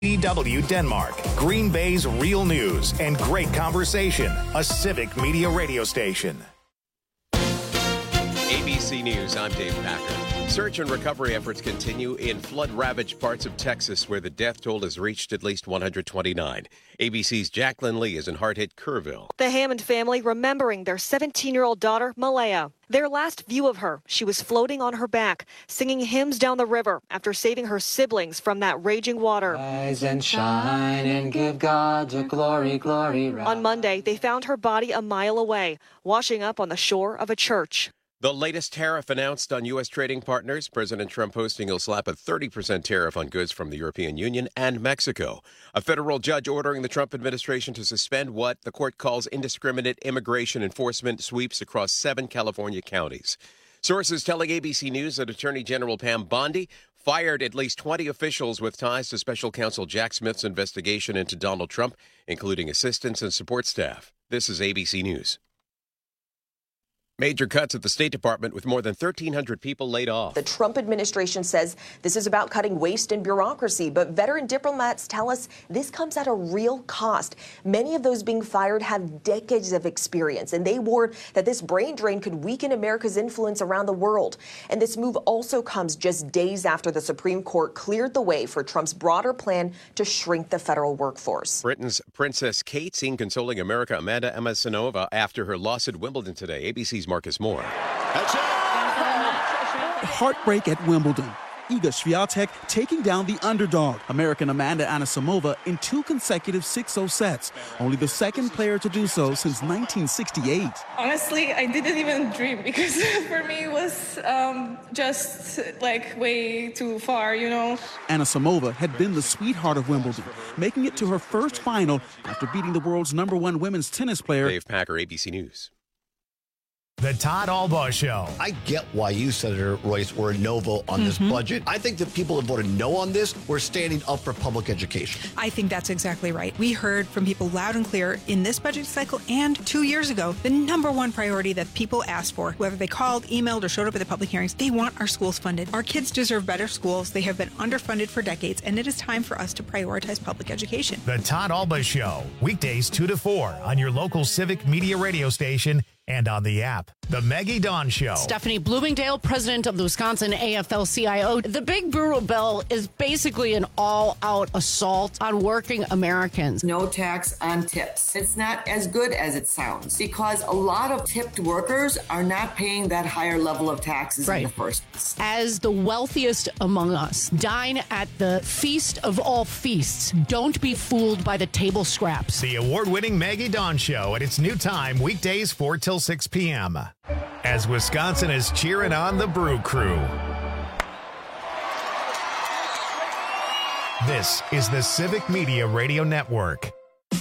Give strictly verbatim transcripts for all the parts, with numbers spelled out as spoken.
D W Denmark, Green Bay's real news and great conversation, a civic media radio station. A B C News, I'm Dave Packer. Search and recovery efforts continue in flood-ravaged parts of Texas where the death toll has reached at least one hundred twenty-nine. A B C's Jacqueline Lee is in hard-hit Kerrville. The Hammond family remembering their seventeen-year-old daughter, Malaya. Their last view of her, she was floating on her back, singing hymns down the river after saving her siblings from that raging water. Rise and shine and give God the glory, glory. On Monday, they found her body a mile away, washing up on the shore of a church. The latest tariff announced on U S trading partners. President Trump posting he'll slap a thirty percent tariff on goods from the European Union and Mexico. A federal judge ordering the Trump administration to suspend what the court calls indiscriminate immigration enforcement sweeps across seven California counties. Sources telling A B C News that Attorney General Pam Bondi fired at least twenty officials with ties to special counsel Jack Smith's investigation into Donald Trump, including assistants and support staff. This is A B C News. Major cuts at the State Department with more than thirteen hundred people laid off. The Trump administration says this is about cutting waste and bureaucracy, but veteran diplomats tell us this comes at a real cost. Many of those being fired have decades of experience, and they warn that this brain drain could weaken America's influence around the world. And this move also comes just days after the Supreme Court cleared the way for Trump's broader plan to shrink the federal workforce. Britain's Princess Kate seen consoling America Amanda Anisimova after her loss at Wimbledon today. A B C's Marcus Moore. That's it. Heartbreak at Wimbledon. Iga Swiatek taking down the underdog, American Amanda Anisimova, in two consecutive six oh sets. Only the second player to do so since nineteen sixty-eight. Honestly, I didn't even dream because for me it was um, just like way too far, you know. Anisimova had been the sweetheart of Wimbledon, making it to her first final after beating the world's number one women's tennis player. Dave Packer, A B C News. The Todd Albaugh Show. I get why you, Senator Royce, were a no vote on mm-hmm. this budget. I think the people that voted no on this were standing up for public education. I think that's exactly right. We heard from people loud and clear in this budget cycle and two years ago, the number one priority that people asked for, whether they called, emailed, or showed up at the public hearings, they want our schools funded. Our kids deserve better schools. They have been underfunded for decades, and it is time for us to prioritize public education. The Todd Albaugh Show, weekdays two to four on your local civic media radio station and on the app. The Maggie Dawn Show. Stephanie Bloomingdale, president of the Wisconsin A F L C I O. The Big Brutal Bill is basically an all-out assault on working Americans. No tax on tips. It's not as good as it sounds because a lot of tipped workers are not paying that higher level of taxes right. in the first place. As the wealthiest among us, dine at the feast of all feasts. Don't be fooled by the table scraps. The award-winning Maggie Dawn Show at its new time, weekdays four till six p.m. As Wisconsin is cheering on the Brew Crew. This is the Civic Media Radio Network.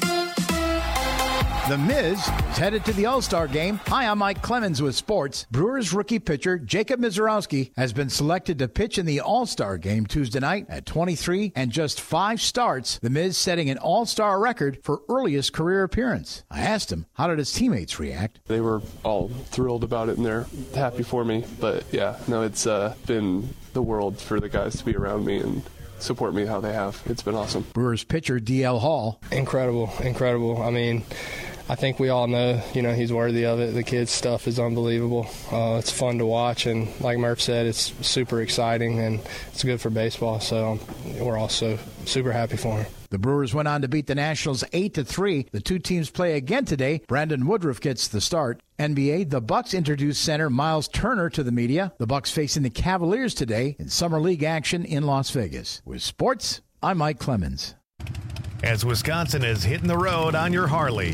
The Miz is headed to the All-Star game. Hi, I'm Mike Clemens with sports. Brewers rookie pitcher Jacob Misiorowski has been selected to pitch in the All-Star game Tuesday night at twenty-three and just five starts. The Miz setting an All-Star record for earliest career appearance. I asked him, how did his teammates react? They were all thrilled about it and they're happy for me. But yeah, no, it's uh, been the world for the guys to be around me and support me how they have. It's been awesome. Brewers pitcher D L Hall. Incredible, incredible. I mean, I think we all know, you know, he's worthy of it. The kid's stuff is unbelievable. Uh, it's fun to watch, and like Murph said, it's super exciting, and it's good for baseball, so we're also super happy for him. The Brewers went on to beat the Nationals eight to three. The two teams play again today. Brandon Woodruff gets the start. N B A, the Bucks introduced center Miles Turner to the media. The Bucks facing the Cavaliers today in Summer League action in Las Vegas. With sports, I'm Mike Clemens. As Wisconsin is hitting the road on your Harley.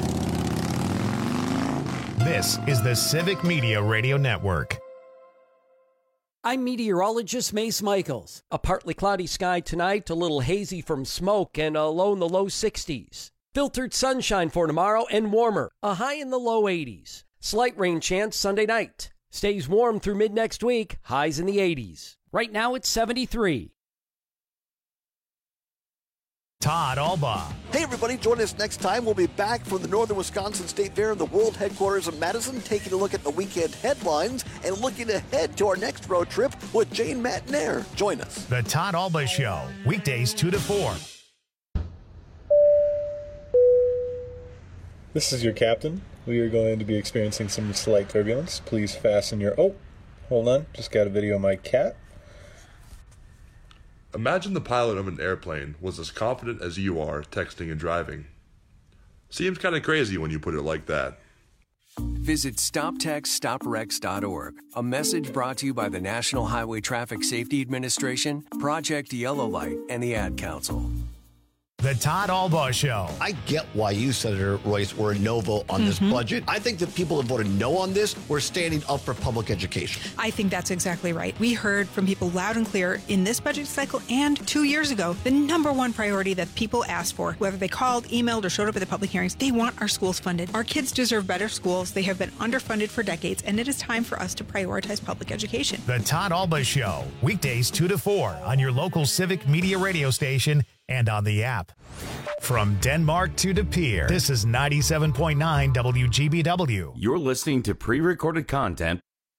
This is the Civic Media Radio Network. I'm meteorologist Mace Michaels. A partly cloudy sky tonight, a little hazy from smoke, and a low in the low sixties. Filtered sunshine for tomorrow and warmer, a high in the low eighties. Slight rain chance Sunday night. Stays warm through mid next week, highs in the eighties. Right now it's seventy-three. Todd Alba. Hey, everybody, join us next time. We'll be back from the Northern Wisconsin State Fair in the world headquarters of Madison, taking a look at the weekend headlines and looking ahead to our next road trip with Jane Matnair. Join us. The Todd Alba Show, weekdays two to four. This is your captain. We are going to be experiencing some slight turbulence. Please fasten your... Oh, hold on. Just got a video of my cat. Imagine the pilot of an airplane was as confident as you are texting and driving. Seems kind of crazy when you put it like that. Visit stop text stop wrecks dot org. A message brought to you by the National Highway Traffic Safety Administration, Project Yellow Light, and the Ad Council. The Todd Alba Show. I get why you, Senator Royce, were a no vote on mm-hmm. this budget. I think that people that voted no on this were standing up for public education. I think that's exactly right. We heard from people loud and clear in this budget cycle and two years ago, the number one priority that people asked for, whether they called, emailed, or showed up at the public hearings, they want our schools funded. Our kids deserve better schools. They have been underfunded for decades, and it is time for us to prioritize public education. The Todd Alba Show, weekdays two to four on your local Civic Media radio station and on the app. From Denmark to De Pere, this is ninety-seven point nine W G B W. You're listening to pre-recorded content.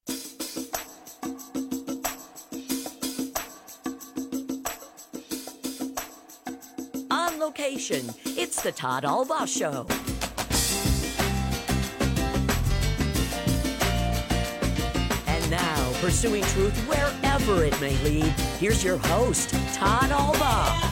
On location, it's the Todd Alba Show. And now, pursuing truth wherever it may lead, here's your host, Todd Alba.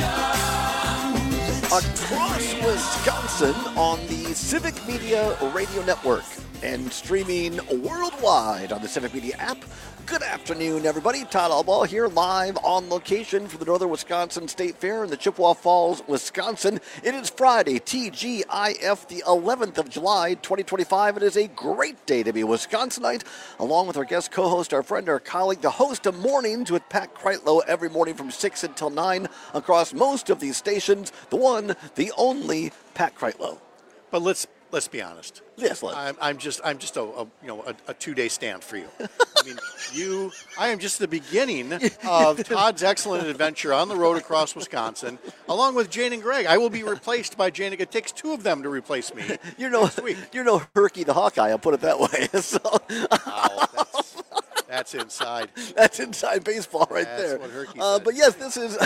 Across Wisconsin on the Civic Media Radio Network and streaming worldwide on the Civic Media app. Good afternoon, everybody. Todd Alba here, live on location for the Northern Wisconsin State Fair in the Chippewa Falls, Wisconsin. It is Friday, T G I F, the eleventh of July, twenty twenty-five. It is a great day to be a Wisconsinite, along with our guest co-host, our friend, our colleague, the host of Mornings with Pat Kreitlow every morning from six until nine across most of these stations. The one, the only, Pat Kreitlow. But let's let's be honest. Yes, let's. I'm, I'm just I'm just a, a you know a, a two day stand for you. I mean, you. I am just the beginning of Todd's excellent adventure on the road across Wisconsin, along with Jane and Greg. I will be replaced by Jane. It takes two of them to replace me. You're no you're no Herky the Hawkeye. I'll put it that way. So. Wow, that's, that's inside. That's inside baseball right that's there. What Herky uh, said. But yes, this is.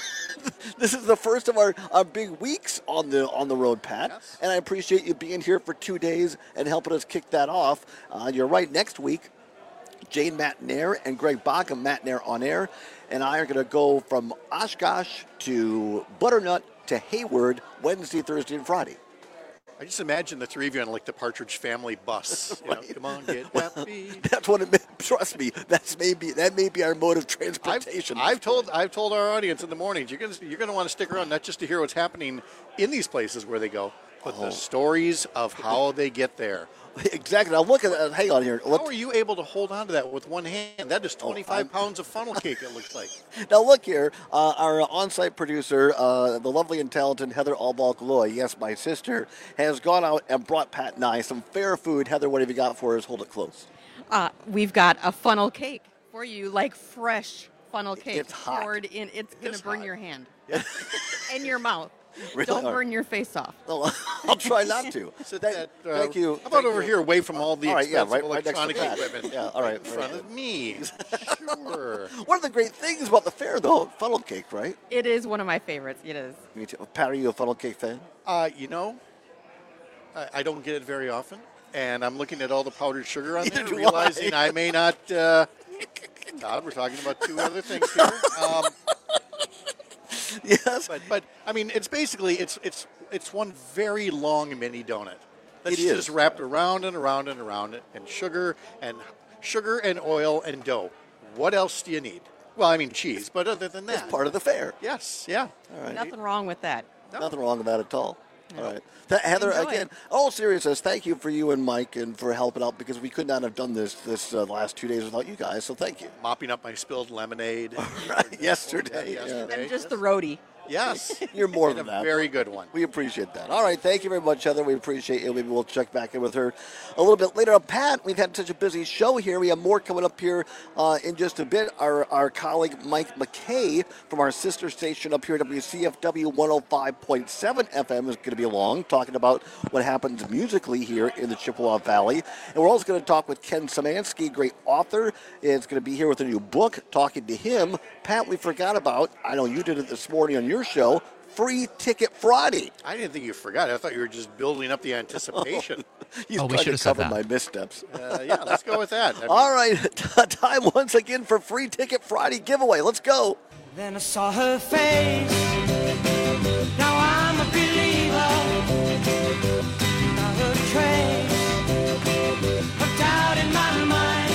This is the first of our, our big weeks on the on the road, Pat, yes. And I appreciate you being here for two days and helping us kick that off. Uh, you're right, next week, Jane Matnair and Greg Bach of Matnair On Air and I are going to go from Oshkosh to Butternut to Hayward Wednesday, Thursday, and Friday. I just imagine the three of you on like the Partridge Family bus. You know, come on, get happy. That's what it meant. Trust me, that's maybe that may be our mode of transportation. I've, I've told I've told our audience in the mornings you're gonna you're gonna want to stick around not just to hear what's happening in these places where they go, but oh. the stories of how they get there. Exactly. Now look at that. Hang on here. How are you able to hold on to that with one hand? That is twenty-five oh, pounds of funnel cake, it looks like. Now look here. Uh, our on-site producer, uh, the lovely and talented Heather Albalk-Loy, yes, my sister, has gone out and brought Pat and I some fair food. Heather, what have you got for us? Hold it close. Uh, we've got a funnel cake for you, like fresh funnel cake. It's hot. Poured in. It's going to burn hot. your hand and your mouth. Really Don't hard. burn your face off. No, I'll try not to. So thank, that, uh, thank you. How about thank over you. here, away from all the all right, expensive yeah, right, right electronic next to equipment? Yeah, all right. In front of me. Sure. One of the great things about the fair, though, funnel cake, right? It is one of my favorites. It is. Me too. Pat, are you a funnel cake fan? Uh, you know, I, I don't get it very often, and I'm looking at all the powdered sugar on there, realizing I. I may not. Uh, Todd, we're talking about two other things here. Um, Yes, but but I mean, it's basically it's it's it's one very long mini donut that's it is. just wrapped around and around and around it, and sugar and sugar and oil and dough. What else do you need? Well, I mean cheese, but other than that, It's part of the fair. yes, yeah. All right. Nothing wrong with that. No. Nothing wrong with that at all. All right. Th- Heather, Enjoy again, it. all seriousness, thank you for you and Mike and for helping out because we could not have done this this uh, last two days without you guys, so thank you. Mopping up my spilled lemonade Right, yesterday. yesterday. And just the roadie. Yes. You're more and than a that. very good one. We appreciate that. All right, thank you very much, Heather. We appreciate you. Maybe we'll check back in with her a little bit later. Pat, we've had such a busy show here. We have more coming up here uh, in just a bit. Our our colleague Mike McKay from our sister station up here, W C F W one oh five point seven F M, is going to be along talking about what happens musically here in the Chippewa Valley. And we're also going to talk with Ken Szymanski, great author, is going to be here with a new book, talking to him. Pat, we forgot about, I know you did it this morning on your show, Free Ticket Friday. I didn't think you forgot. I thought you were just building up the anticipation. He's oh, we should have said that. My missteps. Uh, yeah, let's go with that. I mean, all right, time once again for Free Ticket Friday giveaway. Let's go. Then I saw her face. Now I'm a believer. Not a trace of doubt in my mind.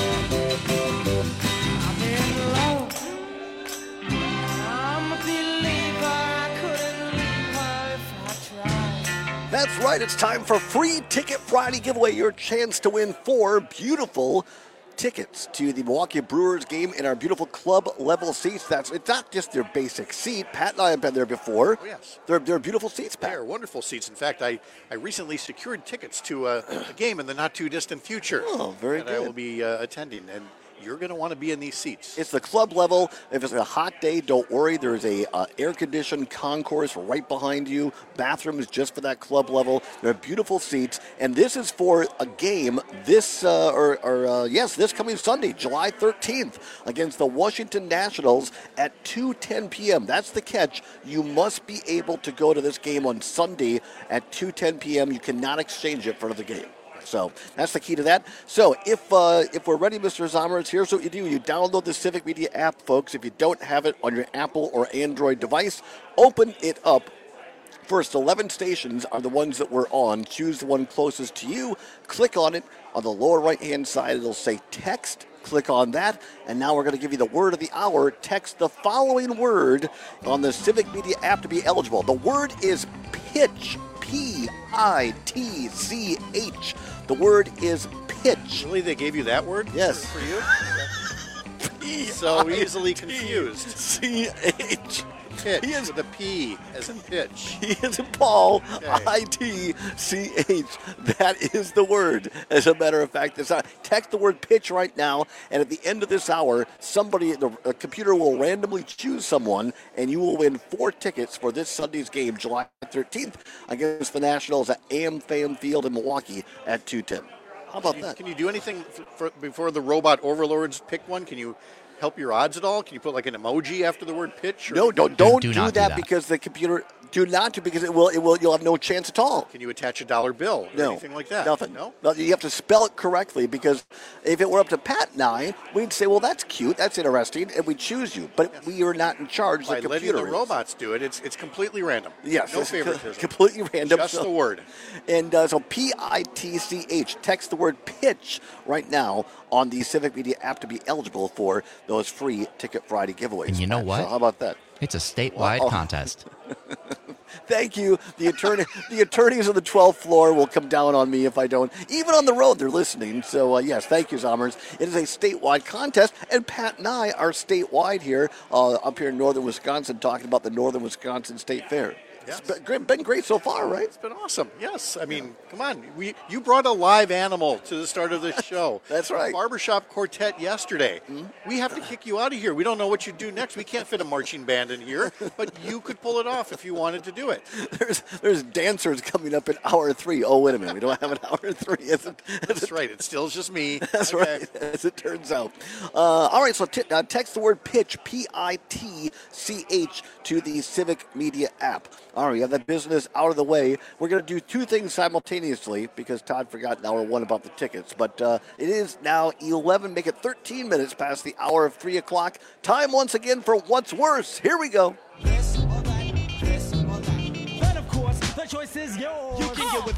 I'm in love. I'm a believer. I couldn't leave her if I tried. That's right. It's time for Free Ticket Friday giveaway. Your chance to win four beautiful tickets to the Milwaukee Brewers game in our beautiful club level seats. That's it's not just their basic seat. Pat and I have been there before. Oh, yes. They're, they're beautiful seats, Pat. They're wonderful seats. In fact, I, I recently secured tickets to a, a game in the not too distant future. Oh, very that good. I will be uh, attending, and you're going to want to be in these seats. It's the club level. If it's a hot day, don't worry. There's a uh, air-conditioned concourse right behind you. Bathrooms just for that club level. They're beautiful seats. And this is for a game this, uh, or, or uh, yes, this coming Sunday, July thirteenth, against the Washington Nationals at two ten p.m. That's the catch. You must be able to go to this game on Sunday at two ten p.m. You cannot exchange it for the game. So that's the key to that. So if uh, if we're ready, Mister Zommers, here's what you do. You download the Civic Media app, folks. If you don't have it on your Apple or Android device, open it up. First eleven stations are the ones that we're on. Choose the one closest to you. Click on it. On the lower right-hand side, it'll say text. Click on that. And now we're going to give you the word of the hour. Text the following word on the Civic Media app to be eligible. The word is pitch. P I T C H. The word is pitch. Really? They gave you that word? Yes. For, for you? So easily confused. C H. Pitch he is with a P as in pitch. He is Paul. Okay. I T C H. That is the word. As a matter of fact, it's not. Text the word pitch right now, and at the end of this hour, somebody, the a computer will randomly choose someone, and you will win four tickets for this Sunday's game, July thirteenth, against the Nationals at A M Pham Field in Milwaukee at two ten. How about can you, that? Can you do anything for, for, before the robot overlords pick one? Can you help your odds at all? Can you put like an emoji after the word pitch? Or no, don't don't do, do, do that, do that because the computer do not do because it will it will you'll have no chance at all. Can you attach a dollar bill or no, anything like that? Nothing. No? no. You have to spell it correctly because if it were up to Pat and I, we'd say, well, that's cute, that's interesting, and we choose you. But yes. we are not in charge. By the letting computer the robots do it, it's it's completely random. Yes, no it's favoritism. Completely random. Just so, the word. And uh, so P I T C H. Text the word pitch right now on the Civic Media app to be eligible for those free Ticket Friday giveaways. And you know what? So how about that? It's a statewide well, contest. Thank you. The attorney, the attorneys on the twelfth floor will come down on me if I don't. Even on the road, they're listening. So, uh, yes, thank you, Zommers. It is a statewide contest, and Pat and I are statewide here, uh, up here in northern Wisconsin, talking about the Northern Wisconsin State Fair. Yes. It's been great, been great so far, right? It's been awesome. Yes. I mean, come on. We You brought a live animal to the start of this show. That's right. Barbershop Quartet yesterday. Mm-hmm. We have to kick you out of here. We don't know what you do next. We can't fit a marching band in here, but you could pull it off if you wanted to do it. There's there's dancers coming up in hour three. Oh, wait a minute. We don't have an hour three. Is it, is That's it, right. It's still just me. That's okay. right, as it turns out. Uh, all right, so t- uh, text the word pitch, P I T C H, to the Civic Media app. All right, we have that business out of the way. We're going to do two things simultaneously because Todd forgot in hour one about the tickets. But uh, it is now eleven, make it thirteen minutes past the hour of three o'clock. Time once again for What's Worse. Here we go. This or that, this or that. Then, of course, the choice is yours. You can get with this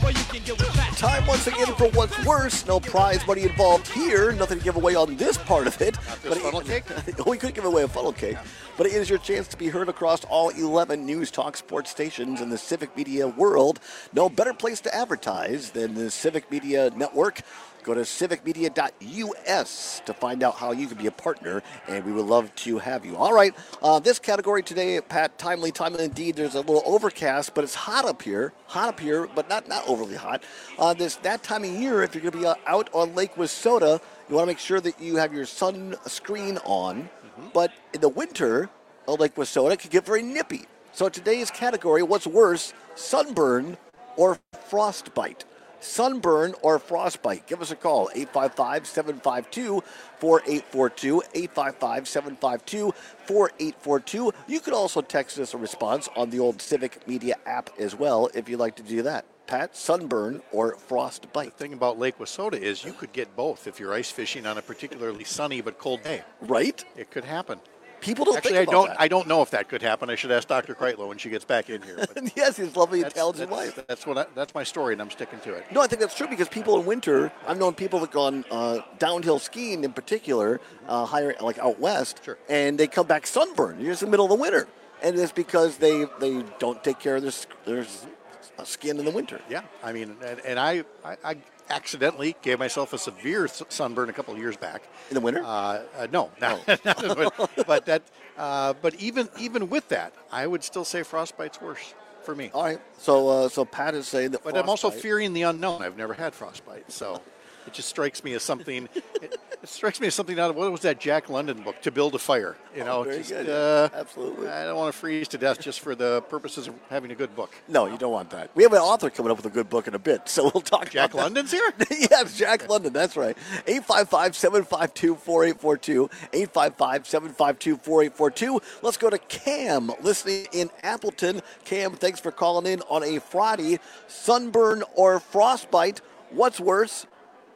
Time once again for What's Worse. No prize money involved here. Nothing to give away on this part of it. Not this funnel cake? We could give away a funnel cake. But it is your chance to be heard across all eleven News Talk sports stations in the civic media world. No better place to advertise than the Civic Media Network. Go to civic media dot U S to find out how you can be a partner, and we would love to have you. All right, uh, this category today, Pat, timely, timely indeed. There's a little overcast, but it's hot up here. Hot up here, but not, not overly hot. Uh, this that time of year, if you're going to be uh, out on Lake Wissota, you want to make sure that you have your sunscreen on. Mm-hmm. But in the winter, on Lake Wissota, it can get very nippy. So today's category, what's worse, sunburn or frostbite? Sunburn or frostbite. Give us a call, eight five five, seven five two, four eight four two, eight five five, seven five two, four eight four two. You can also text us a response on the old Civic Media app as well if you'd like to do that. Pat, sunburn or frostbite? The thing about Lake Wissota is you could get both if you're ice fishing on a particularly sunny but cold day. Right? It could happen. People don't Actually, think about I don't. that. I don't know if that could happen. I should ask Doctor Kreitlow when she gets back in here. But yes, his lovely, that's, intelligent that's, wife. That's what. I, that's my story, and I'm sticking to it. No, I think that's true because people in winter, I've known people that gone uh, downhill skiing in particular, uh, higher like out west, sure. and they come back sunburned. You're just in the middle of the winter, and it's because they they don't take care of their their skin in the winter. Yeah, I mean, and, and I, I I accidentally gave myself a severe sunburn a couple of years back. In the winter? Uh, uh, no, not, not in the winter. But that. Uh, but even even with that, I would still say frostbite's worse for me. All right. So uh, so Pat is saying that. But frostbite. I'm also fearing the unknown. I've never had frostbite, so it just strikes me as something. It, it strikes me as something out of what was that Jack London book, To Build a Fire? You know, oh, very just, good. Uh, Absolutely. I don't want to freeze to death just for the purposes of having a good book. No, you don't want that. We have an author coming up with a good book in a bit, so we'll talk Jack about that. London's here? Yes, Jack London, that's right. eight five five, seven five two, four eight four two, eight five five, seven five two, four eight four two. Let's go to Cam, listening in Appleton. Cam, thanks for calling in on a Friday. Sunburn or frostbite, what's worse?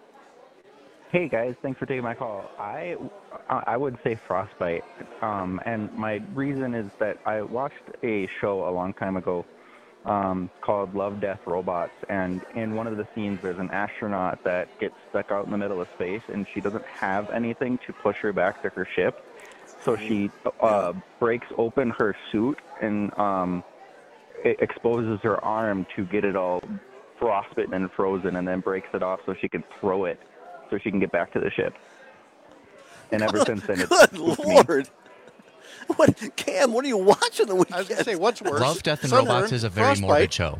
Hey guys, thanks for taking my call. I I would say frostbite, um, and my reason is that I watched a show a long time ago um, called Love, Death, Robots, and in one of the scenes there's an astronaut that gets stuck out in the middle of space, and she doesn't have anything to push her back to her ship, so she uh, breaks open her suit and um, it exposes her arm to get it all frostbitten and frozen, and then breaks it off so she can throw it so she can get back to the ship. And ever since then, it's Good Lord. What, Cam, what are you watching the weekend? I was going to say, what's worse? Love, Death, and Sunburn, Robots is a very frostbite, morbid show.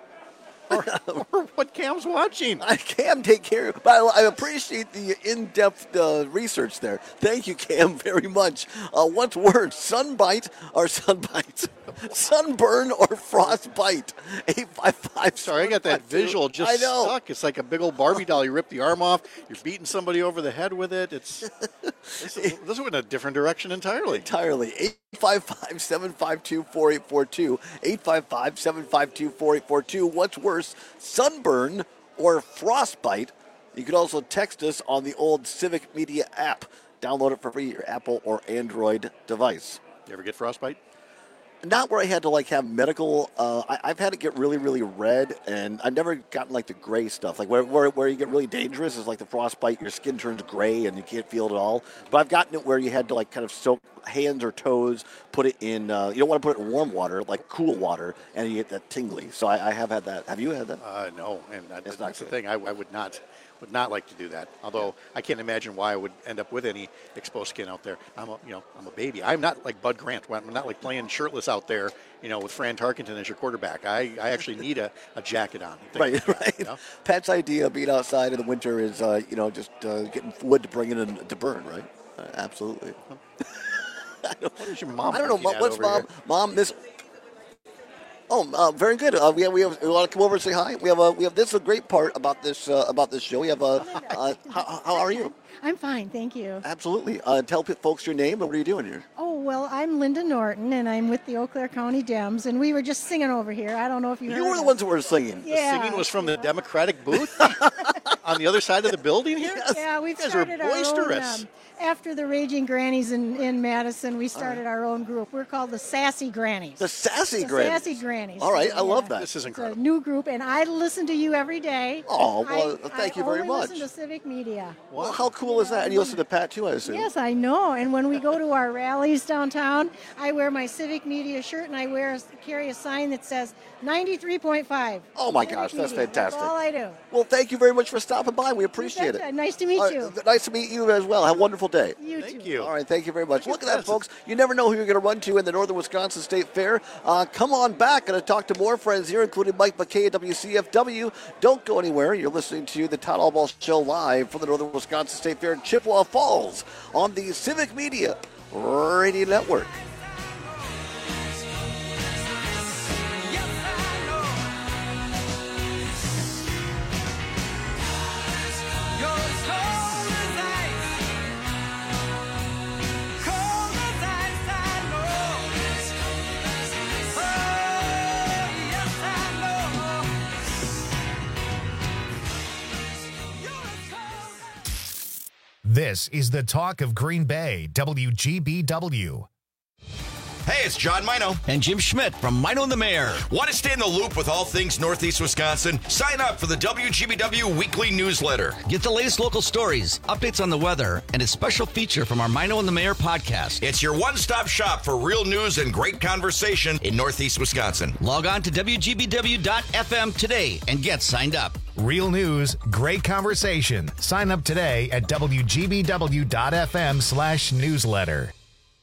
Or, or what Cam's watching. I Cam, take care. But I, I appreciate the in-depth uh, research there. Thank you, Cam, very much. Uh, what's worse, sunbite or sunbite? Sunburn or frostbite? eight five five. Sorry, I got that visual just I know. stuck. It's like a big old Barbie doll. You rip the arm off. You're beating somebody over the head with it. It's this, is, this went in a different direction entirely. Entirely. eight five five, seven five two, four eight four two. eight five five, seven five two, four eight four two. What's worse, sunburn or frostbite? You can also text us on the old Civic Media app. Download it for free, your Apple or Android device. You ever get frostbite? Not where I had to like have medical. Uh, I, I've had it get really, really red, and I've never gotten like the gray stuff. Like where, where where you get really dangerous is like the frostbite. Your skin turns gray and you can't feel it at all. But I've gotten it where you had to like kind of soak hands or toes, put it in. Uh, you don't want to put it in warm water, like cool water, and you get that tingly. So I, I have had that. Have you had that? Uh, no, and that, It's that's not the thing. I, I would not. Would not like to do that. Although I can't imagine why I would end up with any exposed skin out there. I'm a, you know, I'm a baby. I'm not like Bud Grant. I'm not like playing shirtless out there, you know, with Fran Tarkenton as your quarterback. I, I actually need a, a jacket on. Right, like that, right. you know? Pat's idea of being outside in the winter is, uh, you know, just uh, getting wood to bring it in to burn, right? Uh, absolutely. What is your mom? I don't know. looking at What's over mom? here? Mom, Miss. Oh, uh, very good. Uh, we have, we have. We want to come over and say hi. We have a. We have. This is a great part about this uh, about this show. We have a. Uh, how, how are you? I'm fine, thank you. Absolutely. Uh, tell p- folks your name and what are you doing here? Oh, well, I'm Linda Norton, and I'm with the Eau Claire County Dems, and we were just singing over here. I don't know if you heard You were the us. ones who were singing. Yeah. The singing was from the Democratic booth on the other side of the building here. Yeah, we've You guys started are our own. boisterous. Um, after the Raging Grannies in, in Madison, we started right. our own group. We're called the Sassy Grannies. The Sassy the Grannies. Sassy Grannies. All right, so, I love yeah. that. This is It's incredible. a new group, and I listen to you every day. Oh, well, I, thank I you very only much. listen to Civic Media. Well, how cool is that? And you listen to Pat, too, I assume. Yes, I know. And when we go to our rallies downtown, I wear my Civic Media shirt, and I wear carry a sign that says ninety-three point five. Oh, my Civic gosh, that's Media. fantastic. That's all I do. Well, thank you very much for stopping by. We appreciate it. Nice to meet uh, you. Nice to meet you as well. Have a wonderful day. You Thank too. you. All right, thank you very much. Look at that, folks. You never know who you're going to run to in the Northern Wisconsin State Fair. Uh, come on back. Going to talk to more friends here, including Mike McKay at W C F W. Don't go anywhere. You're listening to the Todd Allball Show live from the Northern Wisconsin State Fair in Chippewa Falls on the Civic Media Radio Network. This is the talk of Green Bay, W G B W. Hey, it's John Mino. And Jim Schmidt from Mino and the Mayor. Want to stay in the loop with all things Northeast Wisconsin? Sign up for the W G B W weekly newsletter. Get the latest local stories, updates on the weather, and a special feature from our Mino and the Mayor podcast. It's your one-stop shop for real news and great conversation in Northeast Wisconsin. Log on to W G B W dot F M today and get signed up. Real news, great conversation. Sign up today at W G B W dot F M slash newsletter.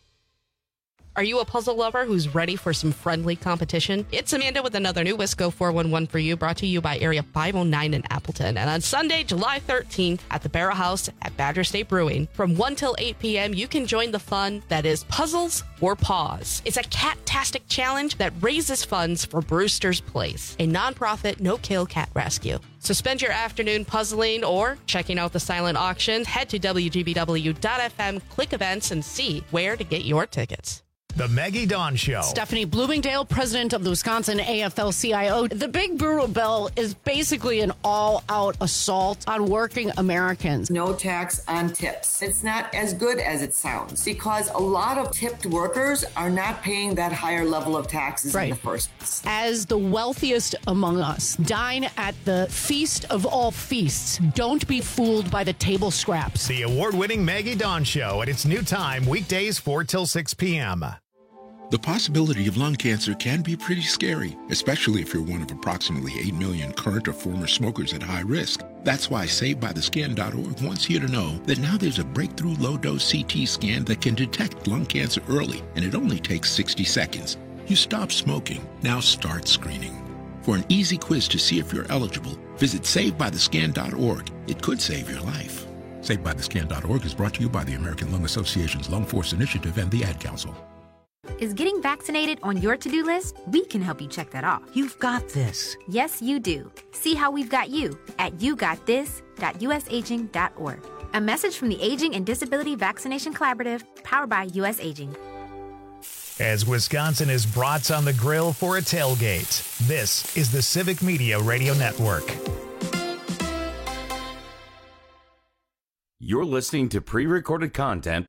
Are you a puzzle lover who's ready for some friendly competition? It's Amanda with another new Wisco four one one for you, brought to you by Area five oh nine in Appleton. And on Sunday, July thirteenth, at the Barrel House at Badger State Brewing, from one till eight p.m., you can join the fun that is Puzzles or Paws. It's a cat-tastic challenge that raises funds for Brewster's Place, a nonprofit no-kill cat rescue. So spend your afternoon puzzling or checking out the silent auction. Head to W G B W dot F M, click events, and see where to get your tickets. The Maggie Dawn Show. Stephanie Bloomingdale, president of the Wisconsin A F L C I O. The Big Brewer Bill is basically an all-out assault on working Americans. No tax on tips. It's not as good as it sounds because a lot of tipped workers are not paying that higher level of taxes right. in the first place. As the wealthiest among us, dine at the feast of all feasts. Don't be fooled by the table scraps. The award-winning Maggie Dawn Show at its new time, weekdays four till six p.m. The possibility of lung cancer can be pretty scary, especially if you're one of approximately eight million current or former smokers at high risk. That's why Saved By The Skin dot org wants you to know that now there's a breakthrough low-dose C T scan that can detect lung cancer early, and it only takes sixty seconds. You stop smoking, now start screening. For an easy quiz to see if you're eligible, visit Saved By The Skin dot org. It could save your life. Saved By The Skin dot org is brought to you by the American Lung Association's Lung Force Initiative and the Ad Council. Is getting vaccinated on your to-do list? We can help you check that off. You've got this. Yes, you do. See how we've got you at you got this dot U S aging dot org. A message from the Aging and Disability Vaccination Collaborative, powered by U S Aging. As Wisconsin is brats on the grill for a tailgate, this is the Civic Media Radio Network. You're listening to pre-recorded content.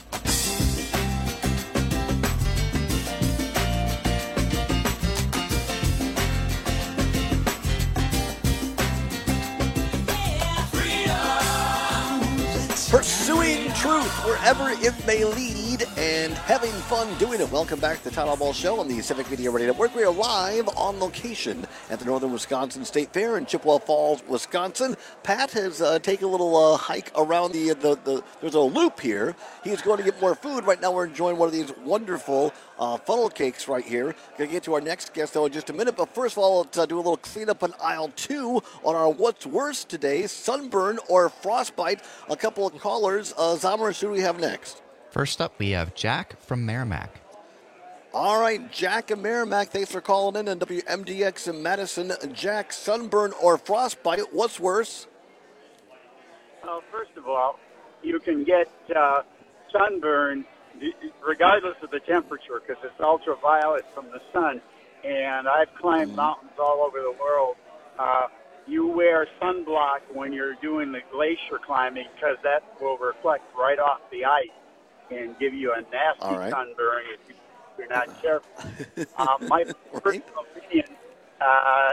Pursuing truth wherever it may lead and having fun doing it. Welcome back to the Todd Allball Show on the Civic Media Radio Network. We are live on location at the Northern Wisconsin State Fair in Chippewa Falls, Wisconsin. Pat has uh, taken a little uh, hike around the, the, the, there's a loop here. He's going to get more food. Right now we're enjoying one of these wonderful uh, funnel cakes right here. Going to get to our next guest, though, in just a minute. But first of all, let's uh, do a little cleanup on aisle two on our What's Worse today, sunburn or frostbite. A couple of callers. Uh, Zamar, who do we have next? First up, we have Jack from Merrimack. All right, Jack and Merrimack, thanks for calling in on W M D X in Madison. Jack, sunburn or frostbite, what's worse? Well, first of all, you can get uh, sunburn regardless of the temperature because it's ultraviolet from the sun. And I've climbed mountains all over the world. Uh, you wear sunblock when you're doing the glacier climbing because that will reflect right off the ice and give you a nasty All right. sunburn if you're not careful. uh, my personal opinion, uh,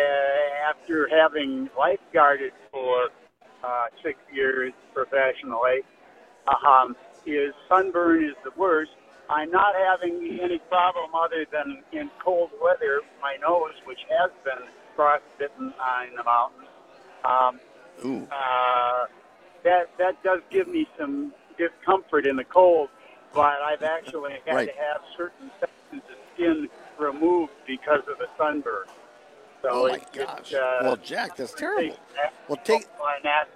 after having lifeguarded for uh, six years professionally, um, is sunburn is the worst. I'm not having any problem other than in cold weather, my nose, which has been frostbitten uh, in the mountains. Um, Ooh. Uh, that that does give me some discomfort in the cold, but I've actually had Right. to have certain sections of skin removed because of the sunburn. So Oh, my it, gosh. It, uh, Well, Jack, that's terrible. takes that Well, take- toll on that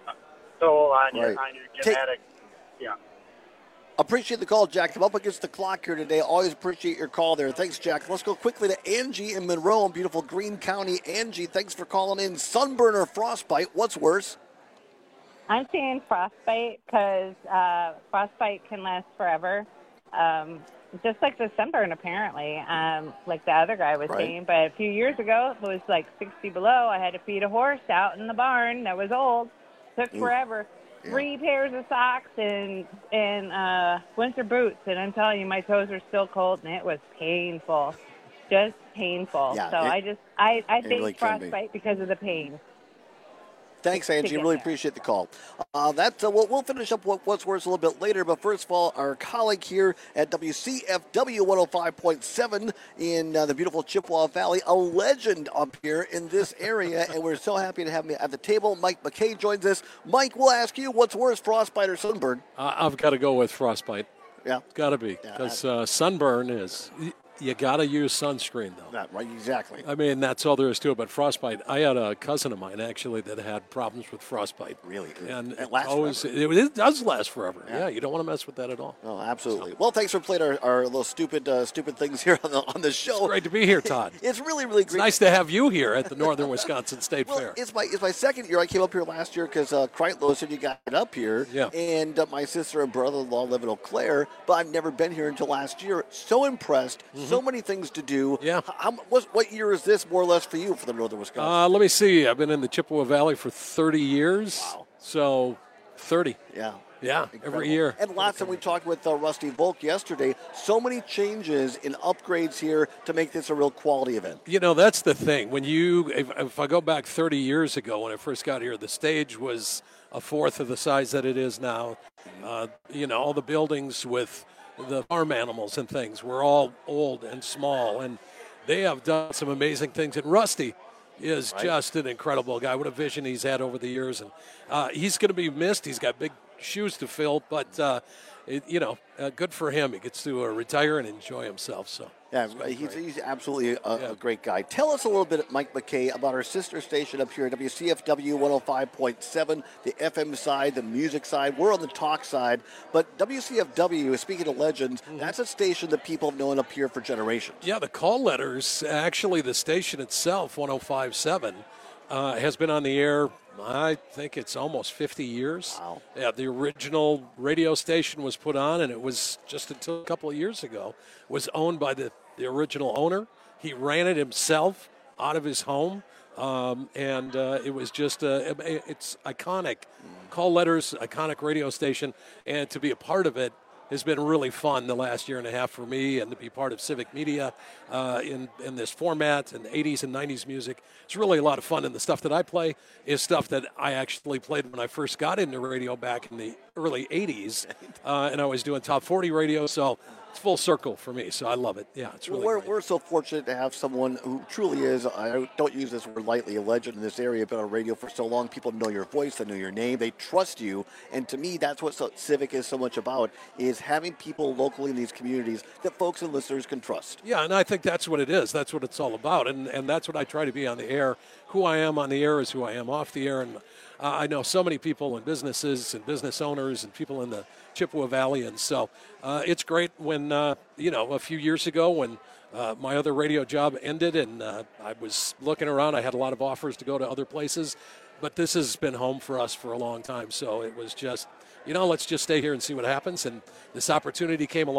toll on your Right. on your Take- genetic. Yeah. Appreciate the call, Jack. I'm up against the clock here today. Always appreciate your call there. Thanks, Jack. Let's go quickly to Angie in Monroe in beautiful Greene County. Angie, thanks for calling in. Sunburn or frostbite, what's worse? I'm saying frostbite because uh, frostbite can last forever, um, just like the sunburn apparently, um, like the other guy was Right. saying. But a few years ago, it was like sixty below. I had to feed a horse out in the barn that was old. Took Ooh. forever. Yeah. Three pairs of socks and and uh, winter boots, and I'm telling you, my toes are still cold, and it was painful, just painful. Yeah, so it- I just I I it think really can be. frostbite because of the pain. Thanks, Angie. get Really there. appreciate the call. Uh, that uh, we'll, we'll finish up what, what's worse a little bit later. But first of all, our colleague here at W C F W one oh five point seven in uh, the beautiful Chippewa Valley, a legend up here in this area, and we're so happy to have him at the table. Mike McKay joins us. Mike, we'll ask you, what's worse, frostbite or sunburn? Uh, I've got to go with frostbite. Yeah, got to be because uh, sunburn is. You got to use sunscreen, though. Not right, exactly. I mean, that's all there is to it. But frostbite, I had a cousin of mine, actually, that had problems with frostbite. Really? And It lasts always, forever. it, it does last forever. Yeah. Yeah. You don't want to mess with that at all. Oh, absolutely. Well, thanks for playing our, our little stupid uh, stupid things here on the, on the show. It's great to be here, Todd. It's really, really It's great. nice to have you here at the Northern Wisconsin State Well, Fair. it's my it's my second year. I came up here last year because uh, Kreitlow said you got up here. Yeah. And uh, my sister and brother-in-law live in Eau Claire, but I've never been here until last year. So impressed. So many things to do. Yeah. How, what, what year is this more or less for you for the Northern Wisconsin? Uh, let me see. I've been in the Chippewa Valley for thirty years. Wow. So thirty. Yeah. Yeah, Incredible. every year. And last time we talked with uh, Rusty Volk yesterday, so many changes and upgrades here to make this a real quality event. You know, that's the thing. When you, if, if I go back thirty years ago when I first got here, the stage was a fourth of the size that it is now. Uh, you know, all the buildings with the farm animals and things were all old and small, and they have done some amazing things. And Rusty is Right. just an incredible guy. What a vision he's had over the years. And uh, he's going to be missed. He's got big shoes to fill, but, uh, it, you know, uh, good for him. He gets to uh, retire and enjoy himself. So Yeah, he's, he's absolutely a, a great guy. Tell us a little bit, Mike McKay, about our sister station up here at W C F W one oh five point seven, the F M side, the music side. We're on the talk side. But W C F W, speaking of legends, that's a station that people have known up here for generations. Yeah, the call letters, actually the station itself, one oh five point seven, uh, has been on the air, I think it's almost fifty years. Wow. Yeah, the original radio station was put on, and it was just until a couple of years ago, was owned by the, the original owner. He ran it himself out of his home, um, and uh, it was just, uh, it's iconic. Call letters, iconic radio station, and to be a part of it has been really fun the last year and a half for me, and to be part of Civic Media uh, in, in this format and eighties and nineties music. It's really a lot of fun, and the stuff that I play is stuff that I actually played when I first got into radio back in the early eighties, uh, and I was doing top forty radio, so it's full circle for me, so I love it. Yeah, it's really we're, great. we're so fortunate to have someone who truly is, I don't use this word lightly, a legend in this area, been on radio for so long. People know your voice, they know your name, they trust you. And to me, that's what so, Civic is so much about, is having people locally in these communities that folks and listeners can trust. Yeah, and I think that's what it is. That's what it's all about, and and that's what I try to be on the air. Who I am on the air is who I am off the air, and uh, I know so many people and businesses and business owners and people in the Chippewa Valley, and so uh, it's great when, uh, you know, a few years ago when uh, my other radio job ended and uh, I was looking around, I had a lot of offers to go to other places, but this has been home for us for a long time, so it was just, you know, let's just stay here and see what happens, and this opportunity came along, and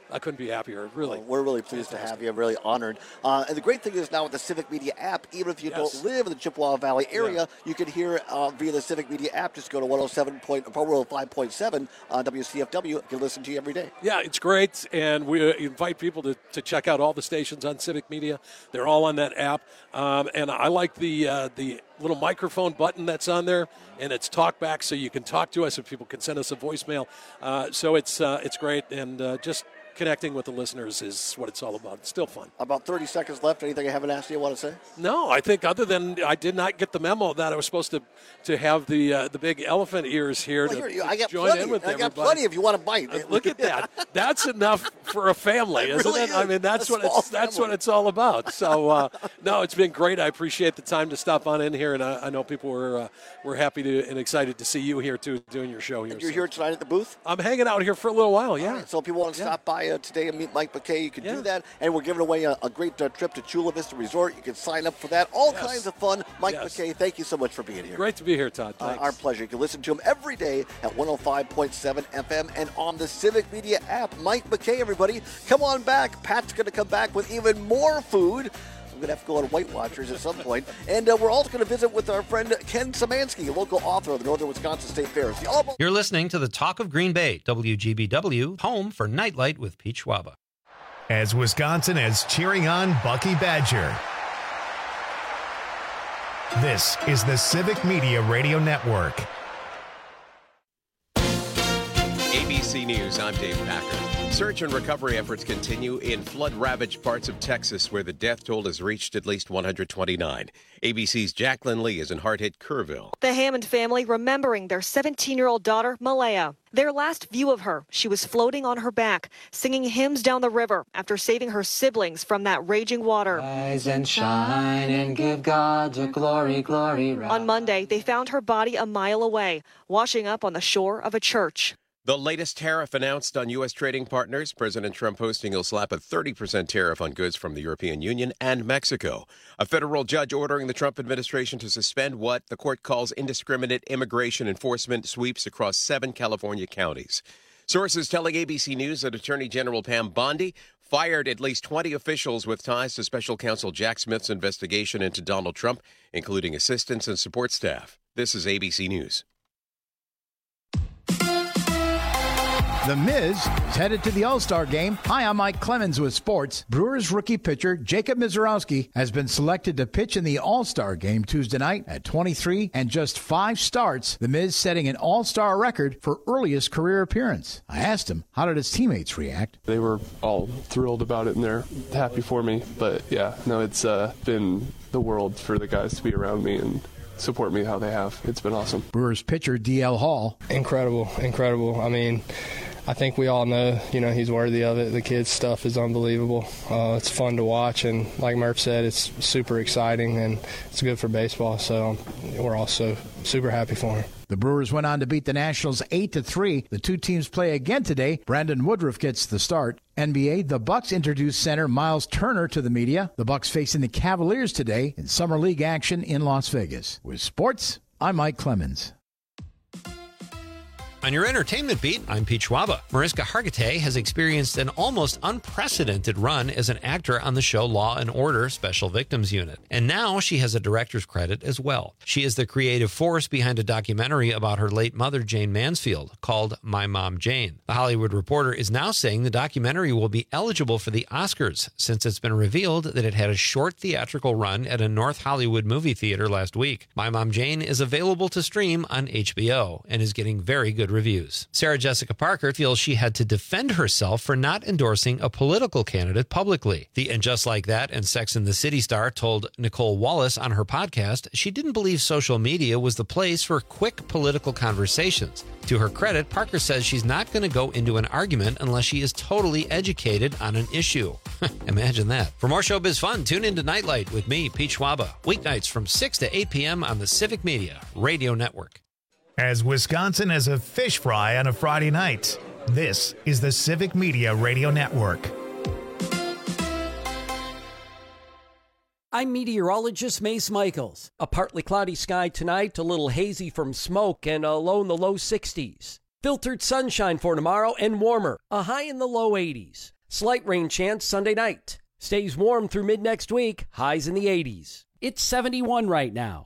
I couldn't be happier, really. Well, we're really pleased Fantastic. to have you. I'm really honored. Uh, and the great thing is now with the Civic Media app, even if you yes. don't live in the Chippewa Valley area, yeah. you can hear uh, via the Civic Media app. Just go to one oh seven point, one oh five point seven uh, W C F W. You can listen to you every day. Yeah, it's great. And we invite people to, to check out all the stations on Civic Media. They're all on that app. Um, and I like the uh, the little microphone button that's on there, and it's talk back, so you can talk to us and people can send us a voicemail. Uh, so it's uh, it's great, and uh, just connecting with the listeners is what it's all about. It's still fun. About thirty seconds left. Anything I haven't asked you, you want to say? No, I think other than I did not get the memo that I was supposed to to have the uh, the big elephant ears here well, to, here, I got join plenty. in with I everybody. got plenty if you want to bite. Uh, look at that. That's enough for a family, it isn't really it? Is. I mean, that's what it's family. that's what it's all about. So, uh, no, it's been great. I appreciate the time to stop on in here, and I, I know people were uh, were happy to and excited to see you here too, doing your show here. And you're so. here tonight at the booth? I'm hanging out here for a little while. Yeah. Right, so if people want to yeah. stop by uh, today and meet Mike McKay, you can yeah. do that. And we're giving away a, a great uh, trip to Chula Vista Resort. You can sign up for that. All yes. kinds of fun. Mike yes. McKay, thank you so much for being here. Great to be here, Todd. Uh, our pleasure. You can listen to him every day at one oh five point seven F M and on the Civic Media app. Mike McKay, everybody, come on back. Pat's going to come back with even more food. I'm going to have to go on White Watchers at some point. And uh, we're also going to visit with our friend Ken Szymanski, a local author of the Northern Wisconsin State Fair. It's the All- You're listening to the Talk of Green Bay, W G B W, home for Nightlight with Pete Schwaba. As Wisconsin is cheering on Bucky Badger. This is the Civic Media Radio Network. A B C News, I'm Dave Packer. Search and recovery efforts continue in flood-ravaged parts of Texas where the death toll has reached at least one hundred twenty-nine. A B C's Jacqueline Lee is in hard-hit Kerrville. The Hammond family remembering their seventeen-year-old daughter, Malaya. Their last view of her, she was floating on her back, singing hymns down the river after saving her siblings from that raging water. Rise and shine and give God the glory, glory. On Monday, they found her body a mile away, washing up on the shore of a church. The latest tariff announced on U S trading partners. President Trump posting he'll slap a thirty percent tariff on goods from the European Union and Mexico. A federal judge ordering the Trump administration to suspend what the court calls indiscriminate immigration enforcement sweeps across seven California counties. Sources telling A B C News that Attorney General Pam Bondi fired at least twenty officials with ties to special counsel Jack Smith's investigation into Donald Trump, including assistants and support staff. This is A B C News. The Miz is headed to the All-Star game. Hi, I'm Mike Clemens with sports. Brewers rookie pitcher Jacob Mizorowski has been selected to pitch in the All-Star game Tuesday night at twenty-three and just five starts. The Miz setting an All-Star record for earliest career appearance. I asked him, how did his teammates react? They were all thrilled about it and they're happy for me. But yeah, no, it's uh, been the world for the guys to be around me and support me how they have. It's been awesome. Brewers pitcher D L Hall. Incredible, incredible. I mean, I think we all know, you know, he's worthy of it. The kid's stuff is unbelievable. Uh, it's fun to watch, and like Murph said, it's super exciting, and it's good for baseball, so we're also super happy for him. The Brewers went on to beat the Nationals eight to three. The two teams play again today. Brandon Woodruff gets the start. N B A, the Bucks introduced center Miles Turner to the media. The Bucks facing the Cavaliers today in Summer League action in Las Vegas. With sports, I'm Mike Clemens. On your entertainment beat, I'm Pete Schwaba. Mariska Hargitay has experienced an almost unprecedented run as an actor on the show Law and Order Special Victims Unit. And now she has a director's credit as well. She is the creative force behind a documentary about her late mother, Jane Mansfield, called My Mom Jane. The Hollywood Reporter is now saying the documentary will be eligible for the Oscars since it's been revealed that it had a short theatrical run at a North Hollywood movie theater last week. My Mom Jane is available to stream on H B O and is getting very good reviews. Sarah Jessica Parker feels she had to defend herself for not endorsing a political candidate publicly. The And Just Like That and Sex and the City star told Nicole Wallace on her podcast she didn't believe social media was the place for quick political conversations. To her credit, Parker says she's not going to go into an argument unless she is totally educated on an issue. Imagine that. For more showbiz fun, tune into Nightlight with me, Pete Schwaba, weeknights from six to eight p.m. on the Civic Media Radio Network. As Wisconsin has a fish fry on a Friday night, this is the Civic Media Radio Network. I'm meteorologist Mace Michaels. A partly cloudy sky tonight, a little hazy from smoke, and a low in the low sixties. Filtered sunshine for tomorrow and warmer, a high in the low eighties. Slight rain chance Sunday night. Stays warm through mid next week, highs in the eighties. It's seventy-one right now.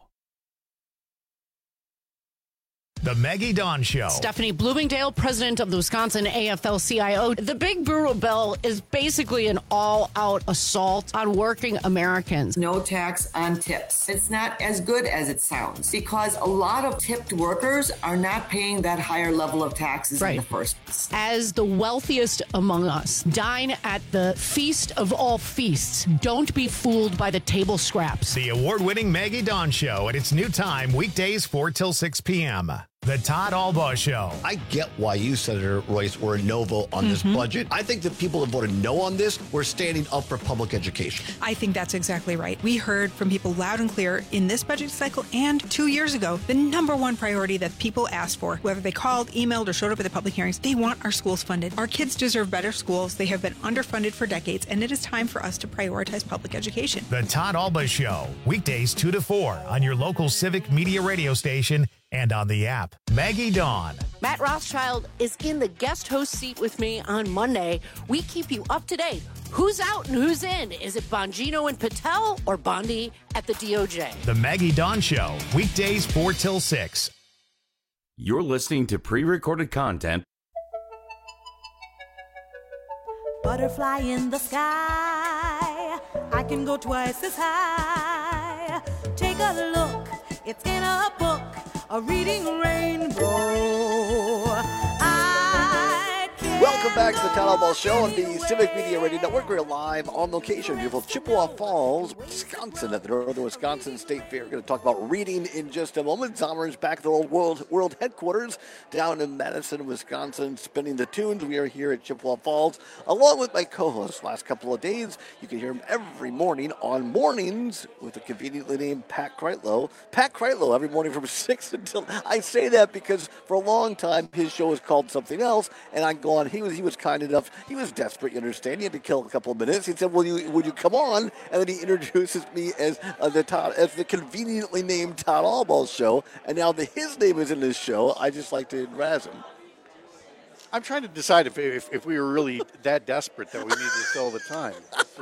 The Maggie Dawn Show. Stephanie Bloomingdale, president of the Wisconsin A F L C I O. The Big Burro Bill is basically an all-out assault on working Americans. No tax on tips. It's not as good as it sounds because a lot of tipped workers are not paying that higher level of taxes Right. in the first place. As the wealthiest among us, dine at the feast of all feasts. Don't be fooled by the table scraps. The award-winning Maggie Dawn Show at its new time, weekdays four till six p.m. The Todd Albaugh Show. I get why you, Senator Royce, were a no vote on this Mhm. budget. I think the people that voted no on this were standing up for public education. I think that's exactly right. We heard from people loud and clear in this budget cycle and two years ago, the number one priority that people asked for, whether they called, emailed, or showed up at the public hearings, they want our schools funded. Our kids deserve better schools. They have been underfunded for decades, and it is time for us to prioritize public education. The Todd Albaugh Show, weekdays two to four on your local Civic Media radio station and on the app. Maggie Dawn. Matt Rothschild is in the guest host seat with me on Monday. We keep you up to date. Who's out and who's in? Is it Bongino and Patel or Bondi at the D O J? The Maggie Dawn Show, weekdays four till six. You're listening to pre-recorded content. Butterfly in the sky, I can go twice as high. Take a look, it's in a book, a reading rainbow. I can Welcome back to the Todd Albaugh Show on the Civic Media Radio Network. We're live on location, beautiful Chippewa Falls, Wisconsin, at the Northern Wisconsin State Fair. We're going to talk about reading in just a moment. Zomer's back at the old world, world headquarters down in Madison, Wisconsin, spinning the tunes. We are here at Chippewa Falls, along with my co-host last couple of days. You can hear him every morning on Mornings with the conveniently named Pat Kreitlow. Pat Kreitlow every morning from six until... I say that because for a long time his show was called something else, and I'm going... He was he was kind enough. He was desperate, you understand. He had to kill a couple of minutes. He said, "Will you would you come on?" And then he introduces me as uh, the Todd, as the conveniently named Todd Albaugh Show. And now that his name is in this show, I just like to razz him. I'm trying to decide if, if if we were really that desperate that we needed to fill the time.